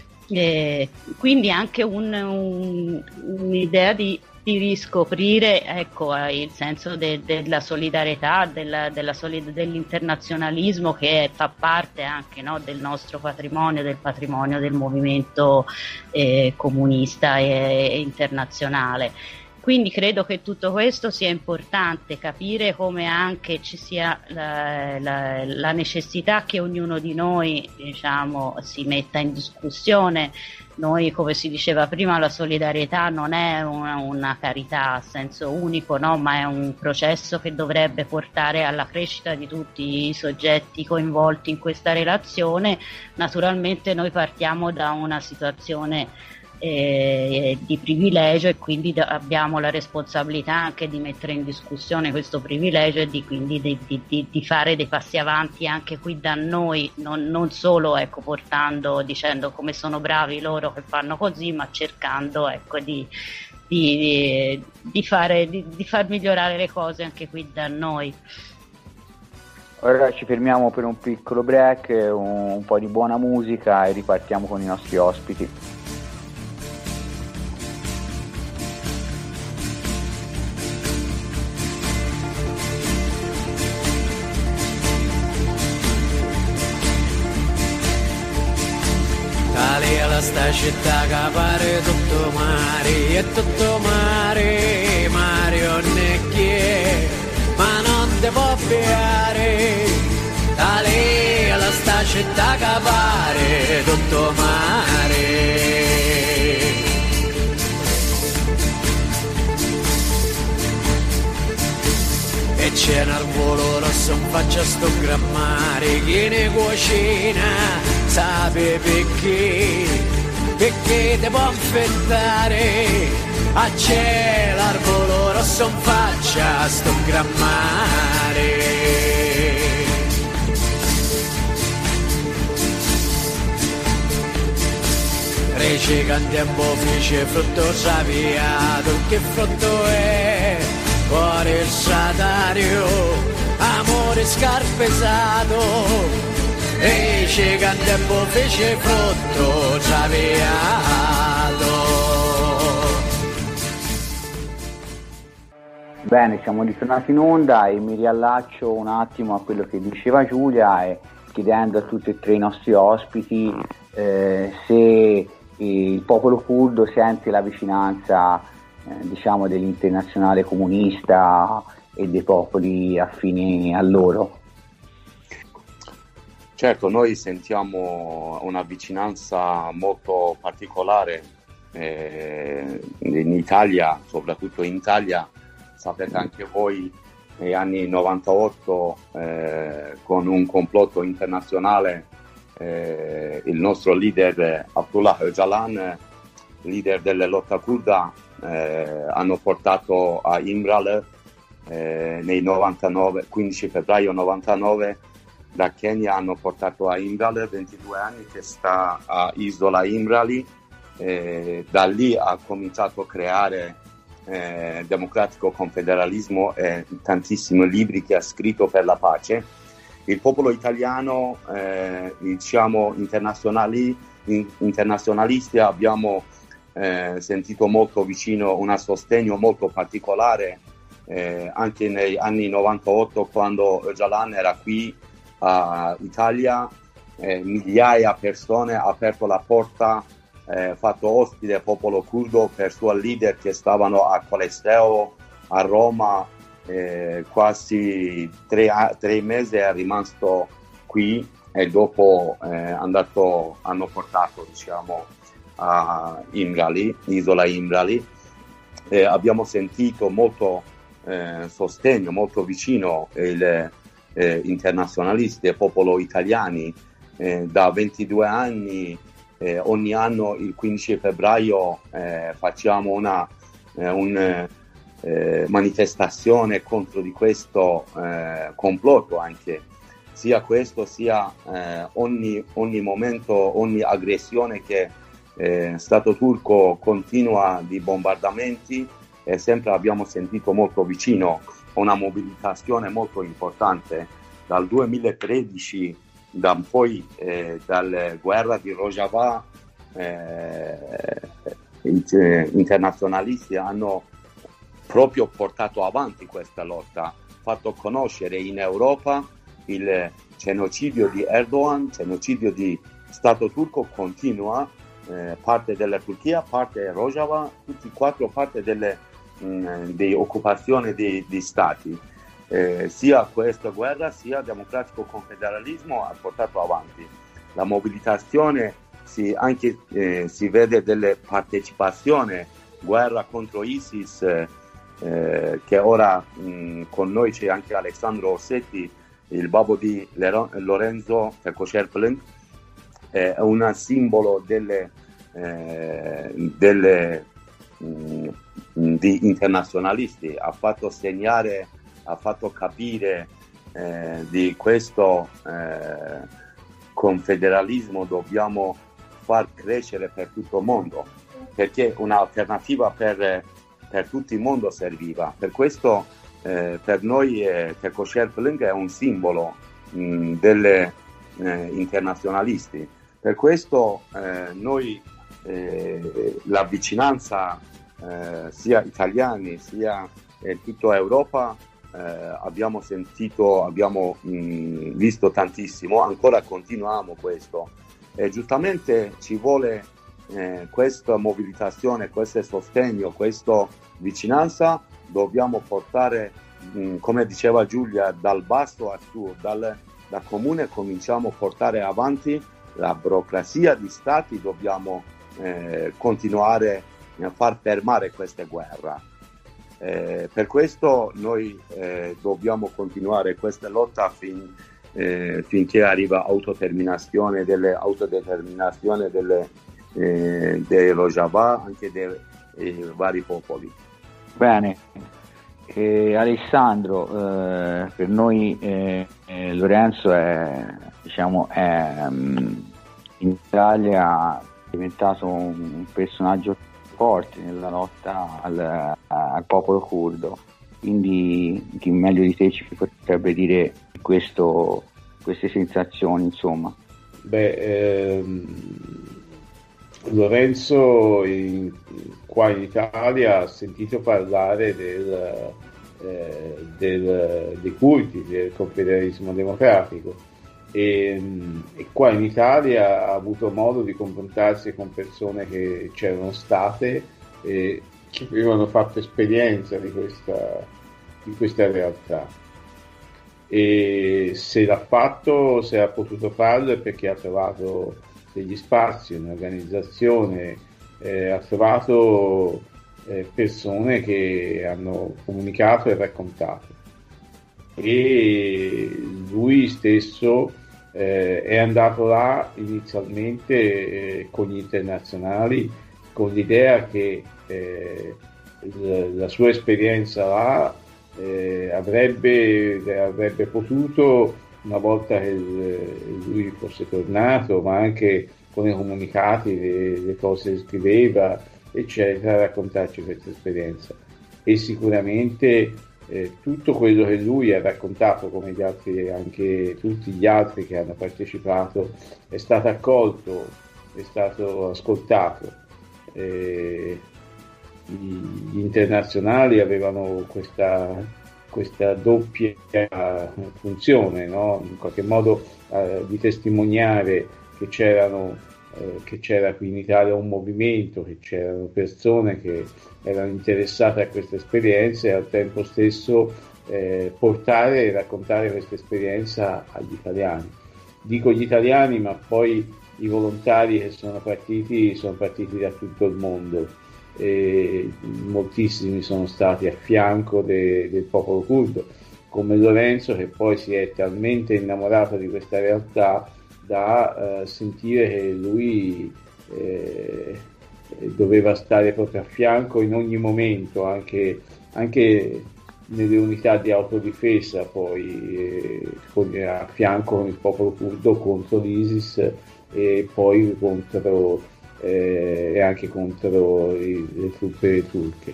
Eh, quindi anche un, un, un'idea di, di riscoprire, ecco, il senso de, della solidarietà, della, della solid- dell'internazionalismo che fa parte anche, no, del nostro patrimonio, del patrimonio del movimento eh, comunista e, e internazionale. Quindi credo che tutto questo sia importante, capire come anche ci sia la, la, la necessità che ognuno di noi, diciamo, si metta in discussione. Noi, come si diceva prima, la solidarietà non è una, una carità a senso unico, no? Ma è un processo che dovrebbe portare alla crescita di tutti i soggetti coinvolti in questa relazione. Naturalmente noi partiamo da una situazione Eh, di privilegio e quindi da, abbiamo la responsabilità anche di mettere in discussione questo privilegio e di quindi di, di, di, di fare dei passi avanti anche qui da noi, non, non solo, ecco, portando, dicendo come sono bravi loro che fanno così, ma cercando, ecco, di, di, di, fare, di, di far migliorare le cose anche qui da noi. Ora ci fermiamo per un piccolo break, un, un po' di buona musica e ripartiamo con i nostri ospiti. Sta città che pare tutto mare e tutto mare, mareonnecchie, ma non te può beare. Tale la sta città che pare tutto mare. E c'è un arvolo rosso in faccia sto grammare, chi ne cucina sape perché. Perché te può infettare, a c'è l'arvolo rosso in faccia sto grammare. Rece che un tempo fece frutto sapiato, che frutto è? Cuore il satario, amore scarpesato. E c'è che un tempo fece frutto sapiato. Bene, siamo ritornati in onda e mi riallaccio un attimo a quello che diceva Giulia, e chiedendo a tutti e tre i nostri ospiti eh, se il popolo curdo sente la vicinanza eh, diciamo dell'internazionale comunista e dei popoli affini a loro. Certo, noi sentiamo una vicinanza molto particolare eh, in Italia, soprattutto in Italia. Sapete anche voi, negli anni novantotto, eh, con un complotto internazionale, eh, il nostro leader Abdullah Öcalan, leader della lotta curda, eh, hanno portato a Imral eh, nei novantanove, quindici febbraio novantanove. Da Kenya hanno portato a Imral, ventidue anni, che sta a Isola Imrali. Eh, da lì ha cominciato a creare eh, democratico confederalismo e tantissimi libri che ha scritto per la pace. Il popolo italiano, eh, diciamo internazionali, in, internazionalisti, abbiamo eh, sentito molto vicino un sostegno molto particolare eh, anche negli anni novantotto, quando Öcalan era qui a Italia. Eh, migliaia di persone ha aperto la porta, eh, fatto ospite il popolo curdo per suo leader che stavano a Colosseo a Roma, eh, quasi tre, tre mesi è rimasto qui e dopo eh, andato, hanno portato diciamo a Imrali, isola Imrali. Eh, abbiamo sentito molto eh, sostegno, molto vicino il eh, internazionalisti e popolo italiani. Eh, da ventidue anni, eh, ogni anno il quindici febbraio eh, facciamo una eh, un, eh, manifestazione contro di questo eh, complotto, anche sia questo sia eh, ogni, ogni momento, ogni aggressione che eh, Stato turco continua di bombardamenti, e sempre abbiamo sentito molto vicino una mobilitazione molto importante dal duemilatredici. Da poi eh, dalla guerra di Rojava eh, internazionalisti hanno proprio portato avanti questa lotta, fatto conoscere in Europa il genocidio di Erdogan, genocidio di Stato turco continua, eh, parte della Turchia, parte Rojava, tutti quattro parte delle mh, di occupazione di, di stati. Eh, sia questa guerra sia il democratico confederalismo ha portato avanti la mobilitazione, si, anche eh, si vede delle partecipazioni, guerra contro ISIS, eh, che ora mh, con noi c'è anche Alessandro Orsetti, il babbo di Lorenzo Tekoşerplen, è un simbolo delle, eh, delle mh, di internazionalisti, ha fatto segnare, ha fatto capire eh, di questo eh, confederalismo dobbiamo far crescere per tutto il mondo, perché un'alternativa per, per tutto il mondo serviva. Per questo eh, per noi eh, Tekoşerplen è un simbolo mh, delle eh, internazionalisti. Per questo eh, noi eh, la vicinanza eh, sia italiani sia in tutta Europa Eh, abbiamo sentito, abbiamo mh, visto tantissimo, ancora continuiamo questo e giustamente ci vuole eh, questa mobilitazione, questo sostegno, questa vicinanza. Dobbiamo portare, mh, come diceva Giulia, dal basso al su, dal, da comune cominciamo a portare avanti la burocrazia di stati, dobbiamo eh, continuare a far fermare questa guerra. Eh, per questo noi eh, dobbiamo continuare questa lotta fin, eh, finché arriva autodeterminazione delle autodeterminazione delle, eh, dei Rojava, anche dei, dei vari popoli. Bene, eh, Alessandro, eh, per noi eh, eh, Lorenzo è, diciamo, è um, in Italia è diventato un personaggio forti nella lotta al, al popolo curdo, quindi chi meglio di te ci potrebbe dire questo, queste sensazioni, insomma? Beh, ehm, Lorenzo in, qua in Italia ha sentito parlare del, eh, del, dei curdi, del confederalismo democratico, e, e qua in Italia ha avuto modo di confrontarsi con persone che c'erano state e che avevano fatto esperienza di questa, di questa realtà, e se l'ha fatto, se ha potuto farlo è perché ha trovato degli spazi, un'organizzazione, eh, ha trovato eh, persone che hanno comunicato e raccontato, e lui stesso eh, è andato là inizialmente eh, con gli internazionali, con l'idea che eh, il, la sua esperienza là eh, avrebbe, avrebbe potuto, una volta che lui fosse tornato, ma anche con i comunicati, le, le cose che scriveva, eccetera, raccontarci questa esperienza. e sicuramente eh, tutto quello che lui ha raccontato, come gli altri, anche tutti gli altri che hanno partecipato, è stato accolto, è stato ascoltato. Eh, gli internazionali avevano questa, questa doppia funzione, no? In qualche modo eh, di testimoniare che c'erano eh, che c'era qui in Italia un movimento, che c'erano persone che erano interessate a queste esperienze e al tempo stesso eh, portare e raccontare questa esperienza agli italiani. Dico gli italiani, ma poi i volontari che sono partiti sono partiti da tutto il mondo. E moltissimi sono stati a fianco de, del popolo curdo, come Lorenzo, che poi si è talmente innamorato di questa realtà da eh, sentire che lui eh, doveva stare proprio a fianco in ogni momento, anche, anche nelle unità di autodifesa, poi eh, con, a fianco con il popolo curdo contro l'ISIS e poi contro eh, e anche contro i, le truppe turche.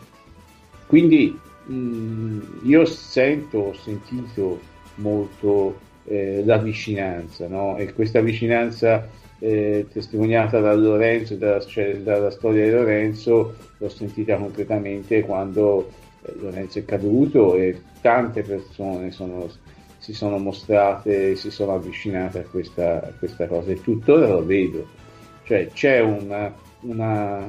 Quindi mh, io sento, ho sentito molto eh, la vicinanza, no? E questa vicinanza eh, testimoniata da Lorenzo, dalla, cioè, dalla storia di Lorenzo, l'ho sentita concretamente quando eh, Lorenzo è caduto e tante persone sono, si sono mostrate, si sono avvicinate a questa, a questa cosa, e tuttora lo vedo. Cioè c'è una, una,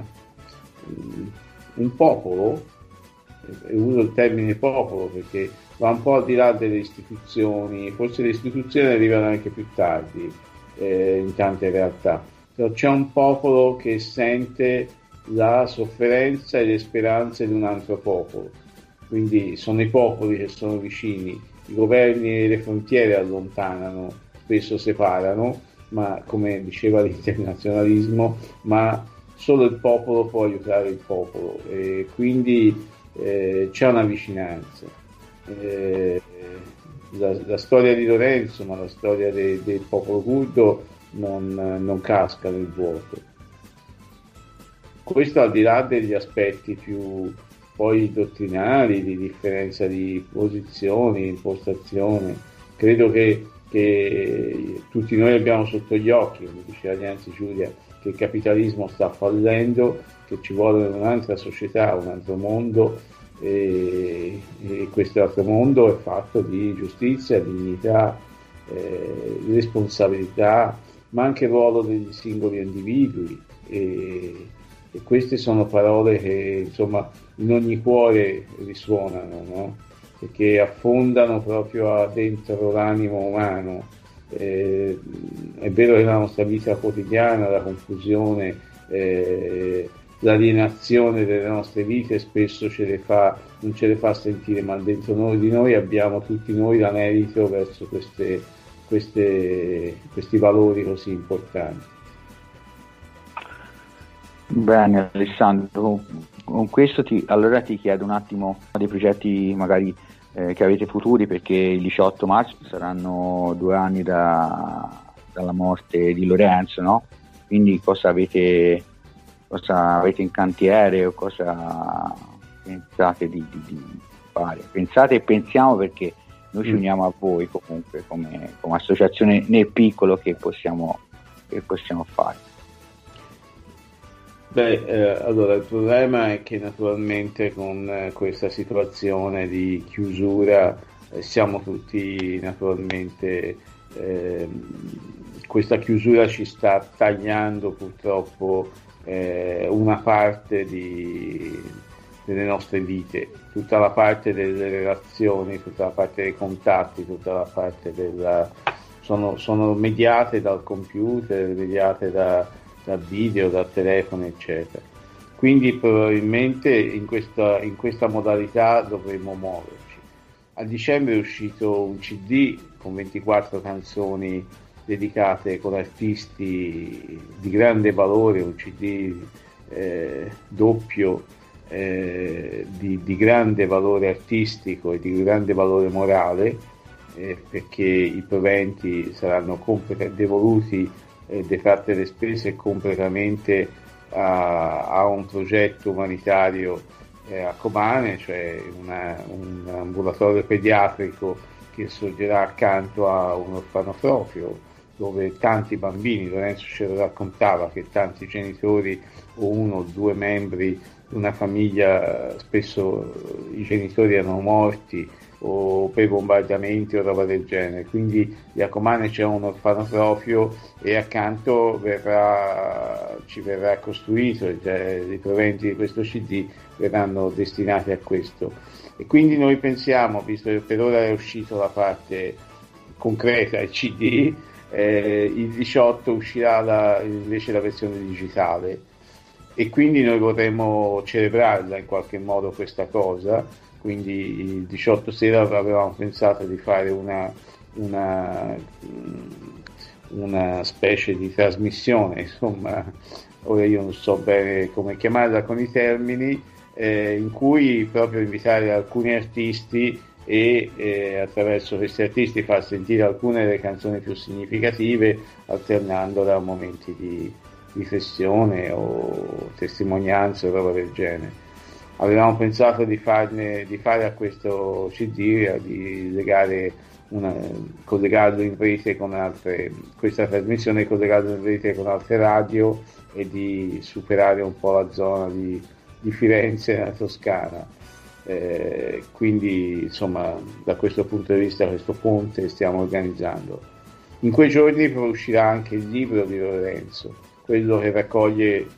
un popolo, e uso il termine popolo perché va un po' al di là delle istituzioni, forse le istituzioni arrivano anche più tardi eh, in tante realtà, però c'è un popolo che sente la sofferenza e le speranze di un altro popolo, quindi sono i popoli che sono vicini, i governi e le frontiere allontanano, spesso separano, ma come diceva l'internazionalismo, ma solo il popolo può aiutare il popolo, e quindi eh, c'è una vicinanza. Eh, la, la storia di Lorenzo, ma la storia de, del popolo curdo non, non casca nel vuoto. Questo al di là degli aspetti più poi dottrinari, di differenza di posizioni, impostazione. Credo che che tutti noi abbiamo sotto gli occhi, come diceva Nancy Giulia, che il capitalismo sta fallendo, che ci vuole un'altra società, un altro mondo, e, e questo altro mondo è fatto di giustizia, dignità, eh, responsabilità, ma anche il ruolo degli singoli individui, e, e queste sono parole che insomma in ogni cuore risuonano, no? Perché affondano proprio dentro l'animo umano. Eh, è vero che la nostra vita quotidiana, la confusione, eh, l'alienazione delle nostre vite spesso ce le fa, non ce le fa sentire, ma dentro noi di noi abbiamo tutti noi l'anelito verso queste, queste, questi valori così importanti. Bene Alessandro, con questo ti, allora ti chiedo un attimo dei progetti magari eh, che avete futuri, perché il diciotto marzo saranno due anni da, dalla morte di Lorenzo, no? Quindi cosa avete, cosa avete in cantiere o cosa pensate di, di, di fare? Pensate e pensiamo, perché noi ci uniamo a voi comunque come, come associazione nel piccolo che possiamo, che possiamo fare. Beh, eh, allora il problema è che naturalmente con eh, questa situazione di chiusura eh, siamo tutti naturalmente, eh, questa chiusura ci sta tagliando purtroppo eh, una parte di, delle nostre vite, tutta la parte delle relazioni, tutta la parte dei contatti, tutta la parte della... sono, sono mediate dal computer, mediate da da video, da telefono, eccetera. Quindi probabilmente in questa, in questa modalità dovremo muoverci. A dicembre è uscito un C D con ventiquattro canzoni dedicate con artisti di grande valore, un C D eh, doppio eh, di, di grande valore artistico e di grande valore morale, eh, perché i proventi saranno complet- devoluti e detratte le spese completamente a, a un progetto umanitario eh, a Kobane, cioè una, un ambulatorio pediatrico che sorgerà accanto a un orfanotrofio dove tanti bambini, Lorenzo ce lo raccontava, che tanti genitori o uno o due membri di una famiglia, spesso i genitori erano morti o per bombardamenti o roba del genere, quindi a Kobane c'è un orfanotrofio e accanto verrà, ci verrà costruito, cioè, i proventi di questo C D verranno destinati a questo, e quindi noi pensiamo, visto che per ora è uscito la parte concreta, il C D, eh, il diciotto uscirà la, invece la versione digitale, e quindi noi vorremmo celebrarla in qualche modo questa cosa. Quindi il diciotto sera avevamo pensato di fare una, una, una specie di trasmissione, insomma, ora io non so bene come chiamarla con i termini, eh, in cui proprio invitare alcuni artisti e eh, attraverso questi artisti far sentire alcune delle canzoni più significative, alternandole a momenti di riflessione o testimonianze o roba del genere. Avevamo pensato di, farne, di fare a questo C D, di legare una, collegarlo in rete con altre, questa trasmissione collegarlo in rete con altre radio e di superare un po' la zona di, di Firenze nella Toscana. Eh, quindi insomma da questo punto di vista questo ponte stiamo organizzando. In quei giorni poi uscirà anche il libro di Lorenzo, quello che raccoglie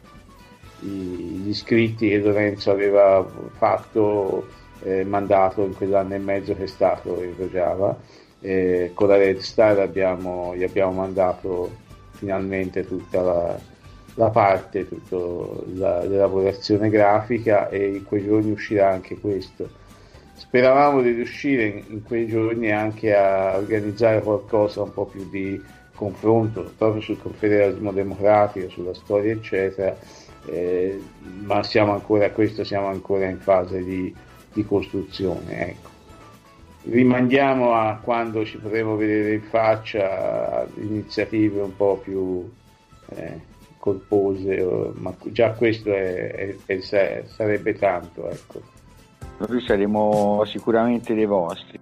gli scritti che Lorenzo aveva fatto, eh, mandato in quell'anno e mezzo che è stato in Rojava. Eh, con la Red Star abbiamo, gli abbiamo mandato finalmente tutta la, la parte, tutta la, l'elaborazione grafica, e in quei giorni uscirà anche questo. Speravamo di riuscire in, in quei giorni anche a organizzare qualcosa un po' più di confronto proprio sul confederalismo democratico, sulla storia eccetera. Eh, ma siamo ancora a questo siamo ancora in fase di, di costruzione, ecco. Rimandiamo a quando ci potremo vedere in faccia iniziative un po' più eh, colpose, ma già questo è, è, è, sarebbe tanto, ecco. Noi saremo sicuramente dei vostri.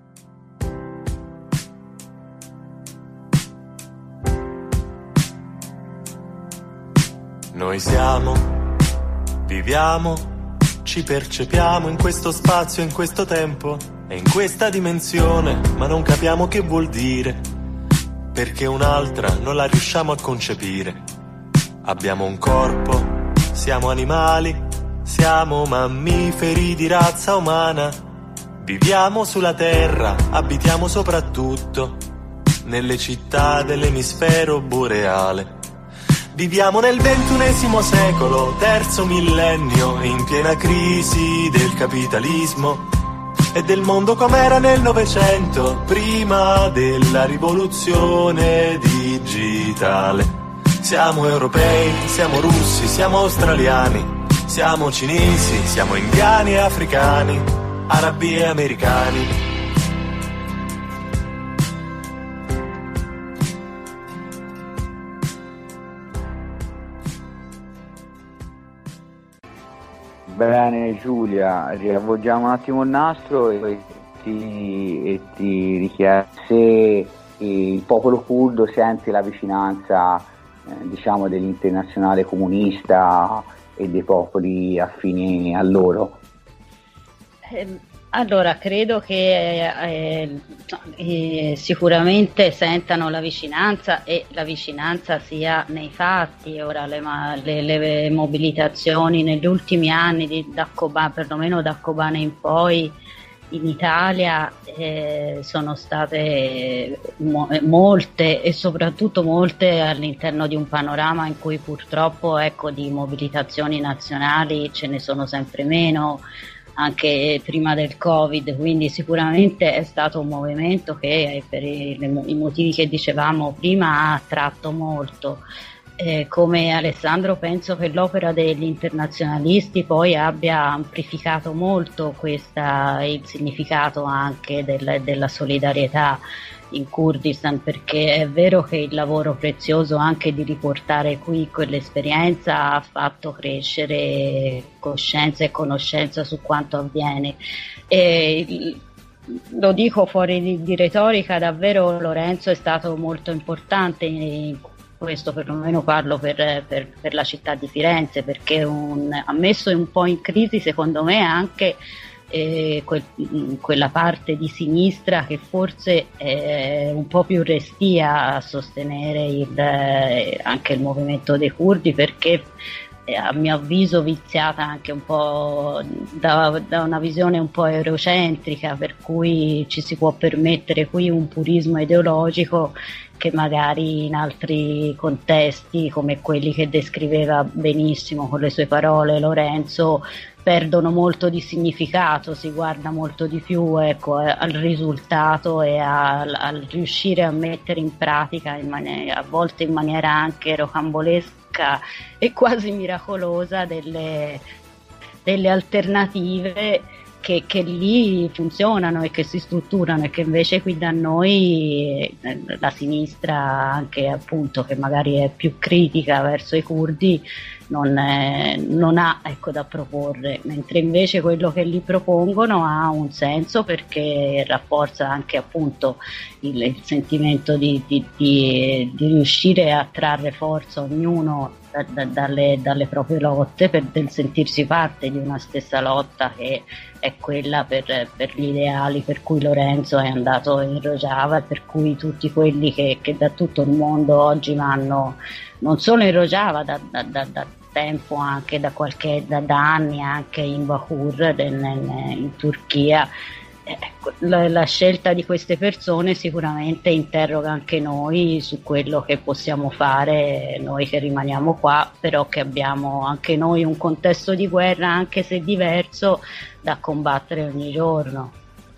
Noi siamo, viviamo, ci percepiamo in questo spazio, in questo tempo e in questa dimensione, ma non capiamo che vuol dire, perché un'altra non la riusciamo a concepire. Abbiamo un corpo, siamo animali, siamo mammiferi di razza umana, viviamo sulla terra, abitiamo soprattutto nelle città dell'emisfero boreale. Viviamo nel ventunesimo secolo, terzo millennio, in piena crisi del capitalismo e del mondo com'era nel Novecento, prima della rivoluzione digitale. Siamo europei, siamo russi, siamo australiani, siamo cinesi, siamo indiani e africani, arabi e americani. Bene Giulia, riavvolgiamo un attimo il nastro e ti, e ti richiedo se il popolo curdo sente la vicinanza eh, diciamo dell'internazionale comunista e dei popoli affini a loro. Eh, allora, credo che eh, eh, sicuramente sentano la vicinanza, e la vicinanza sia nei fatti. Ora le, le, le mobilitazioni negli ultimi anni di, da Kobane, perlomeno da Kobane in poi in Italia eh, sono state mo- molte, e soprattutto molte all'interno di un panorama in cui purtroppo, ecco, di mobilitazioni nazionali ce ne sono sempre meno, anche prima del Covid, quindi sicuramente è stato un movimento che per i, i motivi che dicevamo prima ha attratto molto. Eh, come Alessandro, penso che l'opera degli internazionalisti poi abbia amplificato molto questa, il significato anche del, della solidarietà in Kurdistan, perché è vero che il lavoro prezioso anche di riportare qui quell'esperienza ha fatto crescere coscienza e conoscenza su quanto avviene. E, lo dico fuori di, di retorica, davvero Lorenzo è stato molto importante in questo, perlomeno parlo per, per, per la città di Firenze, perché un, ha messo un po' in crisi secondo me anche eh, quel, quella parte di sinistra che forse è un po' più restia a sostenere il, eh, anche il movimento dei curdi, perché eh, a mio avviso viziata anche un po' da, da una visione un po' eurocentrica, per cui ci si può permettere qui un purismo ideologico che magari in altri contesti, come quelli che descriveva benissimo con le sue parole Lorenzo, perdono molto di significato, si guarda molto di più, ecco, al risultato e al, al riuscire a mettere in pratica in maniera, a volte in maniera anche rocambolesca e quasi miracolosa delle, delle alternative Che, che lì funzionano e che si strutturano, e che invece qui da noi la sinistra, anche appunto che magari è più critica verso i curdi, non, è, non ha, ecco, da proporre, mentre invece quello che lì propongono ha un senso, perché rafforza anche appunto il, il sentimento di, di, di, di riuscire a trarre forza ognuno Da, da, dalle, dalle proprie lotte, per del sentirsi parte di una stessa lotta che è quella per, per gli ideali per cui Lorenzo è andato in Rojava, e per cui tutti quelli che, che da tutto il mondo oggi vanno non solo in Rojava, da, da, da, da tempo anche da qualche da, da anni anche in Bakur in, in, in Turchia. Ecco, la, la scelta di queste persone sicuramente interroga anche noi su quello che possiamo fare noi che rimaniamo qua, però che abbiamo anche noi un contesto di guerra, anche se diverso, da combattere ogni giorno.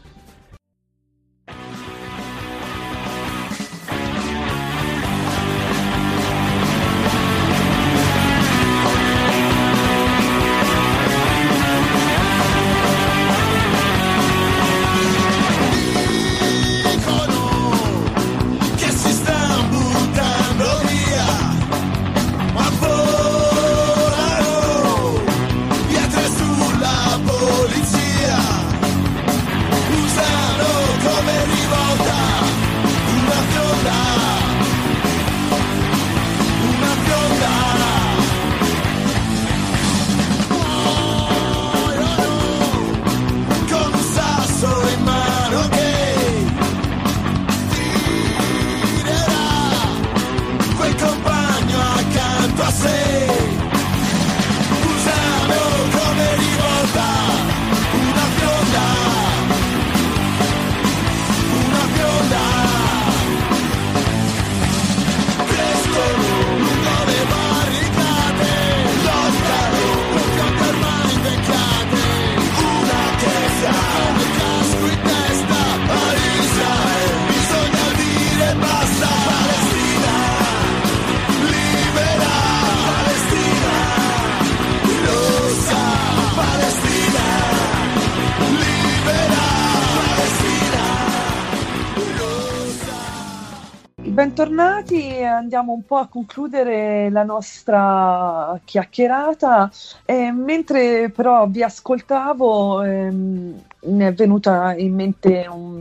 Bentornati, andiamo un po' a concludere la nostra chiacchierata, e mentre però vi ascoltavo ehm, mi è venuta in mente un,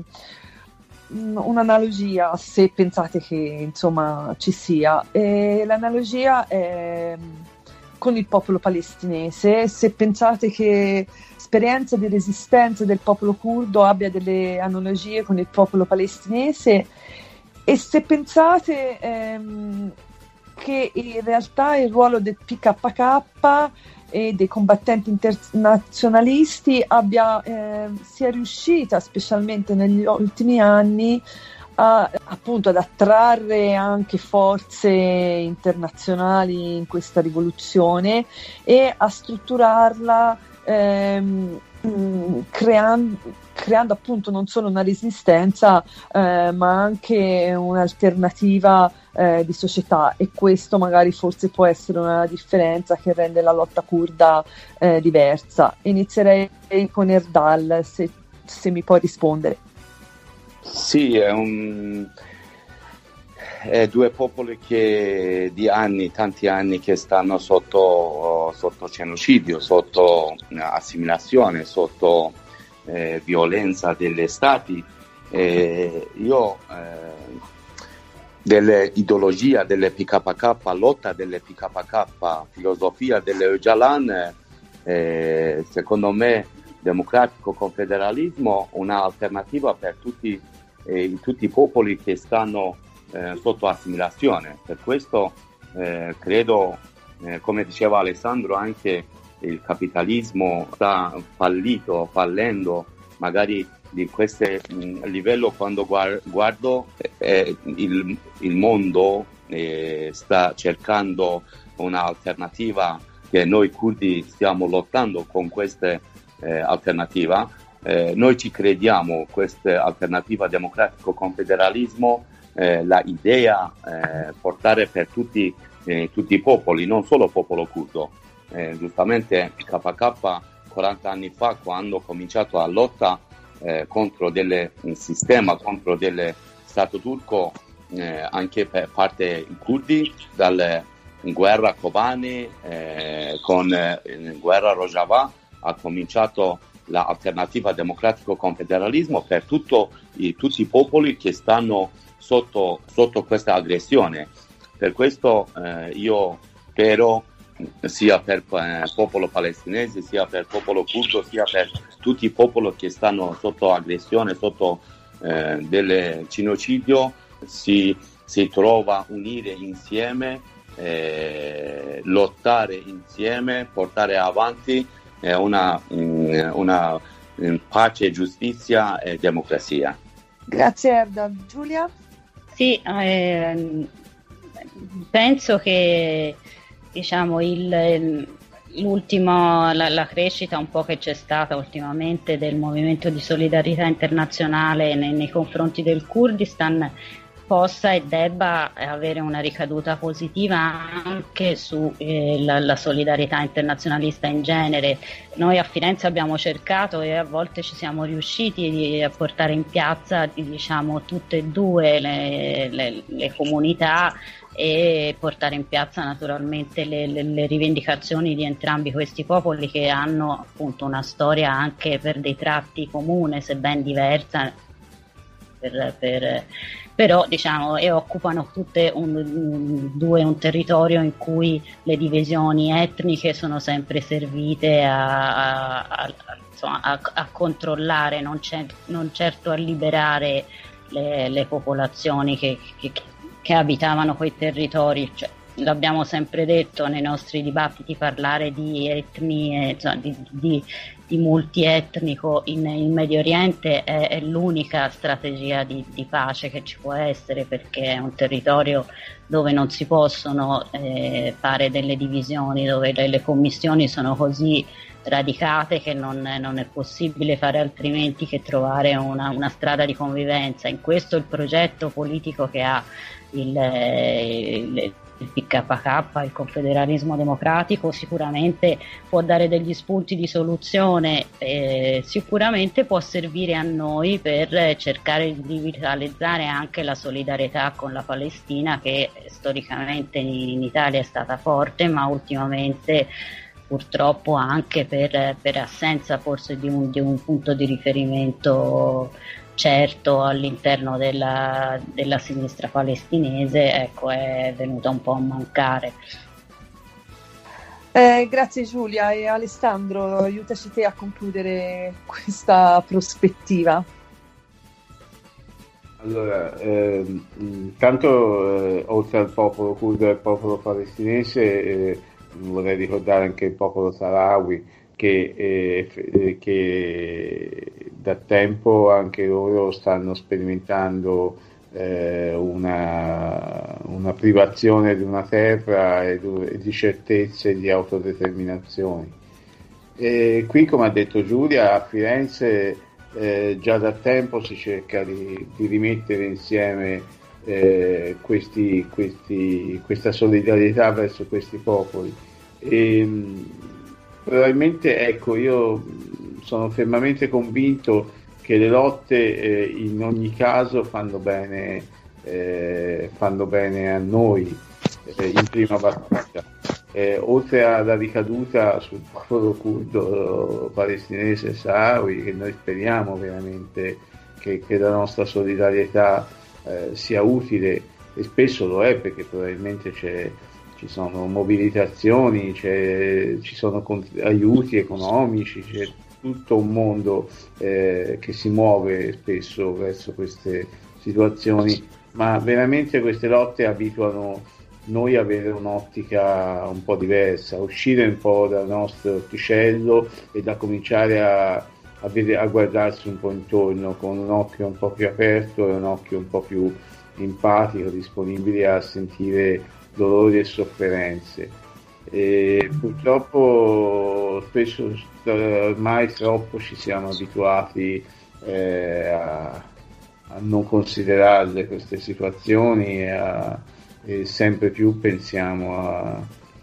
un'analogia, se pensate che insomma ci sia, e l'analogia è con il popolo palestinese. Se pensate che l'esperienza di resistenza del popolo curdo abbia delle analogie con il popolo palestinese, e se pensate ehm, che in realtà il ruolo del P K K e dei combattenti internazionalisti abbia, eh, sia riuscita, specialmente negli ultimi anni, a, appunto ad attrarre anche forze internazionali in questa rivoluzione e a strutturarla ehm, creando creando appunto non solo una resistenza eh, ma anche un'alternativa eh, di società, e questo magari forse può essere una differenza che rende la lotta curda eh, diversa. Inizierei con Erdal, se, se mi puoi rispondere. Sì, è un è due popoli che di anni, tanti anni che stanno sotto, sotto genocidio, sotto assimilazione, sotto eh, violenza degli stati. Eh, io eh, dell'ideologia delle P K K, lotta delle P K K, filosofia delle Öcalan, eh, secondo me democratico confederalismo, un'alternativa per tutti, eh, tutti i popoli che stanno Eh, sotto assimilazione. Per questo eh, credo, eh, come diceva Alessandro, anche il capitalismo sta fallito, fallendo magari di questo mh, livello. Quando guard- guardo eh, il, il mondo eh, sta cercando un'alternativa, che noi curdi stiamo lottando con questa eh, alternativa. Eh, noi ci crediamo, questa alternativa democratico-confederalismo, Eh, la idea eh, portare per tutti, eh, tutti i popoli, non solo il popolo curdo. Eh, giustamente P K K quaranta anni fa, quando ho cominciato a lotta eh, contro del sistema, contro del Stato turco, eh, anche per parte i curdi, dalle guerra Kobani eh, con eh, guerra Rojava, ha cominciato l'alternativa democratico-confederalismo per tutto, i, tutti i popoli che stanno Sotto, sotto questa aggressione. Per questo eh, io spero, sia per il eh, popolo palestinese, sia per il popolo curdo, sia per tutti i popoli che stanno sotto aggressione, sotto eh, del genocidio, si, si trova unire insieme, eh, lottare insieme, portare avanti eh, una, mh, una mh, pace, giustizia e democrazia. Grazie Erda. Giulia? Sì, eh, penso che diciamo il, l'ultimo, la, la crescita un po' che c'è stata ultimamente del movimento di solidarietà internazionale nei, nei confronti del Kurdistan possa e debba avere una ricaduta positiva anche su eh, la, la solidarietà internazionalista in genere. Noi a Firenze abbiamo cercato e a volte ci siamo riusciti a portare in piazza, diciamo, tutte e due le, le, le comunità e portare in piazza naturalmente le, le, le rivendicazioni di entrambi questi popoli, che hanno appunto una storia anche per dei tratti comune, se ben diversa, per, per però diciamo e occupano tutte un, un, due un territorio in cui le divisioni etniche sono sempre servite a, a, a, insomma, a, a controllare, non, c'è, non certo a liberare le, le popolazioni che, che, che abitavano quei territori. Cioè, l'abbiamo sempre detto nei nostri dibattiti, parlare di etnie, insomma, di, di, di multietnico in, in Medio Oriente è, è l'unica strategia di, di pace che ci può essere, perché è un territorio dove non si possono eh, fare delle divisioni, dove le, le commissioni sono così radicate che non, non è possibile fare altrimenti che trovare una, una strada di convivenza. In questo il progetto politico che ha il, il il P K K, il confederalismo democratico, sicuramente può dare degli spunti di soluzione, eh, sicuramente può servire a noi per cercare di rivitalizzare anche la solidarietà con la Palestina, che storicamente in Italia è stata forte, ma ultimamente purtroppo anche per, per assenza forse di un, di un punto di riferimento certo all'interno della, della sinistra palestinese, ecco, è venuta un po' a mancare. Eh, grazie Giulia. E Alessandro, aiutaci te a concludere questa prospettiva. Allora, eh, intanto eh, oltre al popolo curdo e al popolo palestinese eh, vorrei ricordare anche il popolo sahrawi, che, eh, che da tempo anche loro stanno sperimentando eh, una, una privazione di una terra e di certezze di autodeterminazione. E qui, come ha detto Giulia, a Firenze eh, già da tempo si cerca di, di rimettere insieme eh, questi, questi, questa solidarietà verso questi popoli. E, probabilmente, ecco, io sono fermamente convinto che le lotte eh, in ogni caso fanno bene, eh, fanno bene a noi eh, in prima battuta. Eh, oltre alla ricaduta sul popolo curdo palestinese e saharawi, che noi speriamo veramente che, che la nostra solidarietà eh, sia utile, e spesso lo è, perché probabilmente c'è, ci sono mobilitazioni, c'è, ci sono cont- aiuti economici, c'è tutto un mondo eh, che si muove spesso verso queste situazioni, ma veramente queste lotte abituano noi avere un'ottica un po' diversa, uscire un po' dal nostro orticello e da cominciare a, a, vedere, a guardarsi un po' intorno con un occhio un po' più aperto e un occhio un po' più empatico, disponibile a sentire dolori e sofferenze. E purtroppo spesso ormai troppo ci siamo abituati eh, a, a non considerarle queste situazioni e a e sempre più pensiamo a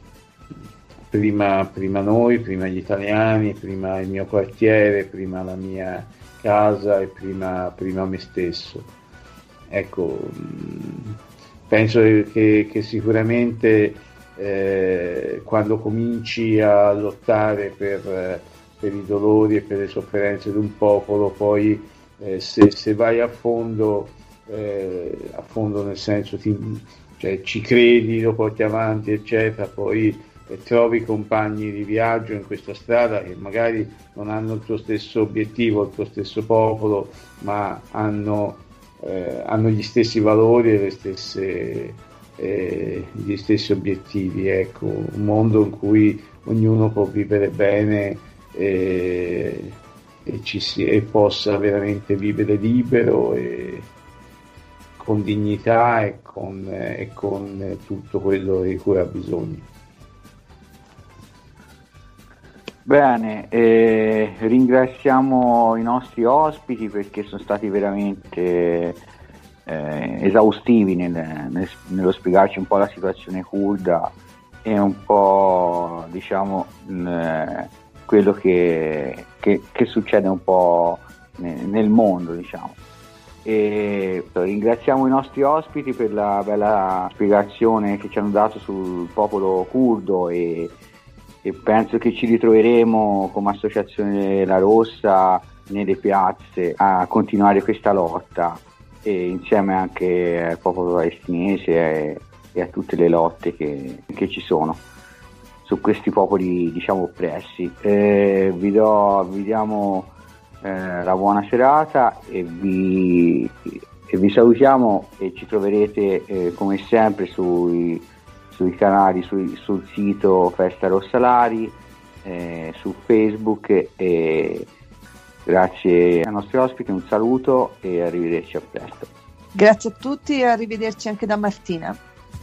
prima, prima noi, prima gli italiani, prima il mio quartiere, prima la mia casa e prima, prima me stesso. Ecco, penso che, che sicuramente eh, quando cominci a lottare per, per i dolori e per le sofferenze di un popolo, poi eh, se, se vai a fondo, eh, a fondo nel senso ti cioè ci credi, lo porti avanti, eccetera, poi eh, trovi compagni di viaggio in questa strada che magari non hanno il tuo stesso obiettivo, il tuo stesso popolo, ma hanno, eh, hanno gli stessi valori e le stesse, eh, gli stessi obiettivi. Ecco, un mondo in cui ognuno può vivere bene e, e, ci si, e possa veramente vivere libero e con dignità e con, eh, e con eh, tutto quello di cui ha bisogno. Bene, eh, ringraziamo i nostri ospiti perché sono stati veramente eh, esaustivi nel, nel, nello spiegarci un po' la situazione curda e un po', diciamo, eh, quello che, che, che succede un po' nel, nel mondo, diciamo. E ringraziamo i nostri ospiti per la bella spiegazione che ci hanno dato sul popolo curdo e, e penso che ci ritroveremo come associazione La Rossa nelle piazze a continuare questa lotta e insieme anche al popolo palestinese e, e a tutte le lotte che, che ci sono su questi popoli, diciamo, oppressi. E vi do, vi diamo Eh, la buona serata e vi, e vi salutiamo e ci troverete eh, come sempre sui, sui canali, sui, sul sito Festa Rossalari, eh, su Facebook e grazie ai nostri ospiti, un saluto e arrivederci a presto. Grazie a tutti e arrivederci anche da Martina.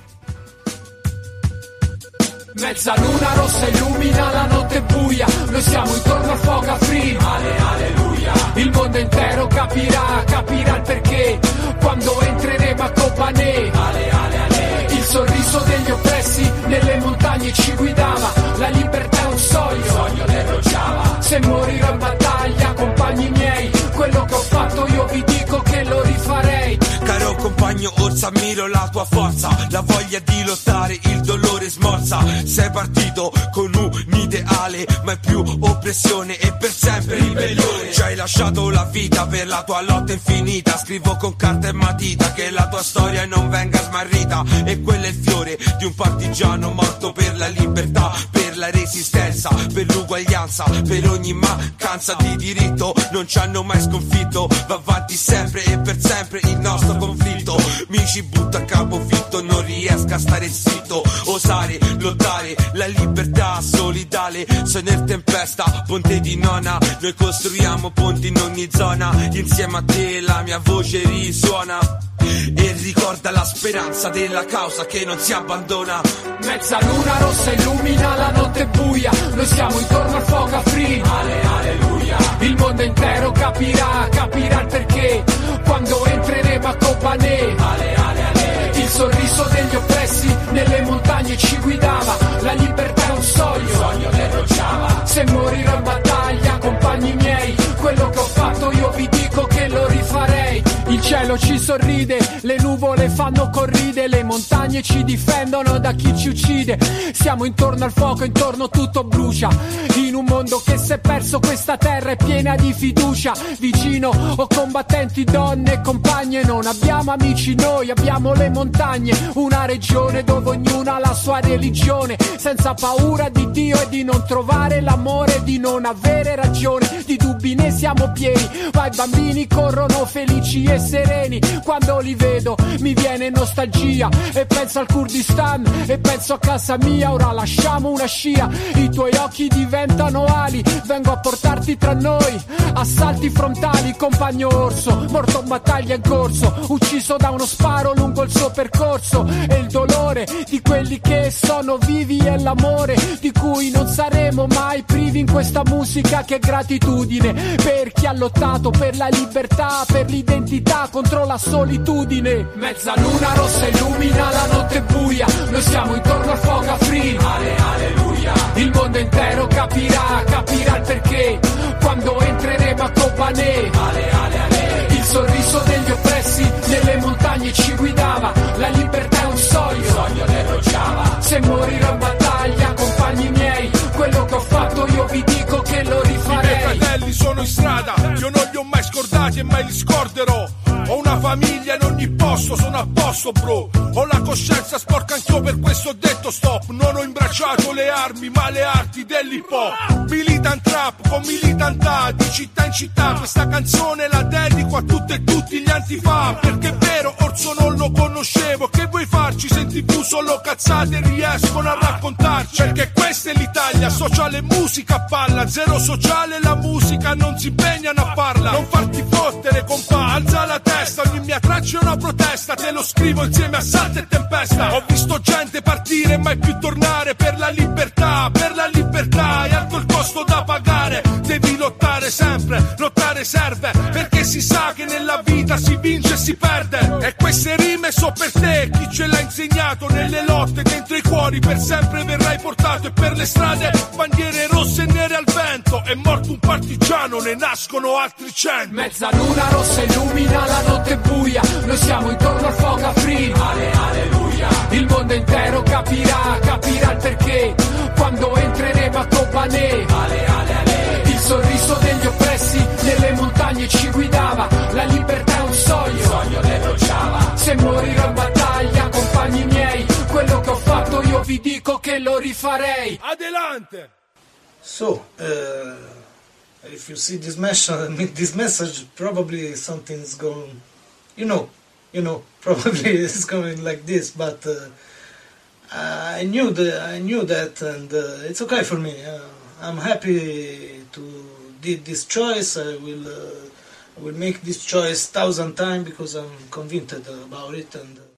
Mezza luna rossa illumina la notte buia, noi siamo intorno al fuoco a free. Ale, alleluia. Il mondo intero capirà, capirà il perché quando entreremo a Kobané. Ale, ale, ale. Il sorriso degli oppressi nelle montagne ci guidava, la libertà è un sogno, sogno derrocciava. Se morirò in battaglia, compagni miei, quello che ho fatto io vi dico che lo rifarei. Caro compagno, orsa ammiro la tua forza, la voglia di lottare, il dolore smorza. Sei partito con un ideale, ma è più oppressione e per sempre ribellione. Ci hai lasciato la vita per la tua lotta infinita, scrivo con carta e matita che la tua storia non venga smarrita. E quello è il fiore di un partigiano morto per la libertà, per la resistenza, per l'uguaglianza, per ogni mancanza di diritto. Non ci hanno mai sconfitto, va avanti sempre e per sempre il nostro conflitto. Mi ci butto a capofitto, non riesco a stare zitto. Osare, lottare, la libertà solidale. Sono in tempesta, ponte di nona. Noi costruiamo ponti in ogni zona. Insieme a te la mia voce risuona e ricorda la speranza della causa che non si abbandona. Mezza luna rossa illumina la notte buia, noi siamo intorno al fuoco a free. Ale, alleluia. Il mondo intero capirà, capirà il perché quando entreremo a Kobané. Il sorriso degli oppressi nelle montagne ci guidava, la libertà è un sogno, sogno del Rojava. Se morirò in battaglia, compagni miei, quello che ho fatto io vi dico che lo rifarei. Il cielo ci sorride, le nuvole fanno corride, le montagne ci difendono da chi ci uccide. Siamo intorno al fuoco, intorno tutto brucia, in un mondo che si è perso, questa terra è piena di fiducia. Vicino ho combattenti, donne e compagne, non abbiamo amici noi, abbiamo le montagne, una regione dove ognuno ha la sua religione, senza paura di Dio e di non trovare l'amore, di non avere ragione, di dubbi ne siamo pieni, ma i bambini corrono felici e sereni. Quando li vedo mi viene nostalgia e penso al Kurdistan e penso a casa mia. Ora lasciamo una scia, i tuoi occhi diventano ali, vengo a portarti tra noi, assalti frontali, compagno orso, morto in battaglia in corso, ucciso da uno sparo lungo il suo percorso. E il dolore di quelli che sono vivi e l'amore di cui non saremo mai privi in questa musica che è gratitudine per chi ha lottato per la libertà, per l'identità, contro la solitudine. Mezzaluna rossa illumina la notte buia, noi siamo intorno al fuoco a free. Ale, alleluia. Il mondo intero capirà, capirà il perché quando entreremo a Kobané. Ale, ale, ale. Il sorriso degli oppressi nelle montagne ci guidava, la libertà è un sogno, sogno del Rojava. Se morirò in battaglia, compagni miei, quello che ho fatto io vi dico che lo rifarei. I miei fratelli sono in strada, io non li ho mai scordati e mai li scorderò. Ho una famiglia in ogni posto, sono a posto bro. Ho la coscienza sporca anch'io, per questo ho detto stop. Non ho imbracciato le armi ma le arti dell'hip hop. Militant trap con militantà, di città in città. Questa canzone la dedico a tutte e tutti gli antifa. Perché è vero, Orso non lo conoscevo. Che vuoi farci? Se in tv solo cazzate riescono a raccontarci. Perché questa è l'Italia, sociale musica a palla. Zero sociale, la musica non si impegnano a farla. Non farti fottere compa, alza la testa. Ogni mia traccia è una protesta, te lo scrivo insieme a Salto e Tempesta. Ho visto gente partire e mai più tornare, per la libertà, per la libertà è alto il costo da pagare. Devi lottare sempre, lottare serve, perché si sa che nella vita si vince e si perde. E queste rime so per te, chi ce l'ha insegnato. Nelle lotte dentro i cuori per sempre verrai portato, e per le strade bandiere rosse e nere al vento. È morto un partigiano, ne nascono altri cento. Mezzaluna rossa illumina la notte buia, noi siamo intorno al fuoco a free. Ale, alleluia. Il mondo intero capirà, capirà il perché quando entreremo a Kobané. Ale, ale, ale. Il sorriso degli oppressi nelle montagne ci guidava, la libertà è un sogno, sogno del Rojava. Se morirò in battaglia, compagni miei, quello che ho fatto io vi dico che lo rifarei. Adelante. So, uh... if you see this message, this message, probably something's going, you know, you know, probably it's going like this. But uh, I knew that, I knew that, and uh, it's okay for me. Uh, I'm happy to did this choice. I will, uh, I will make this choice thousand times because I'm convinced about it. And. Uh,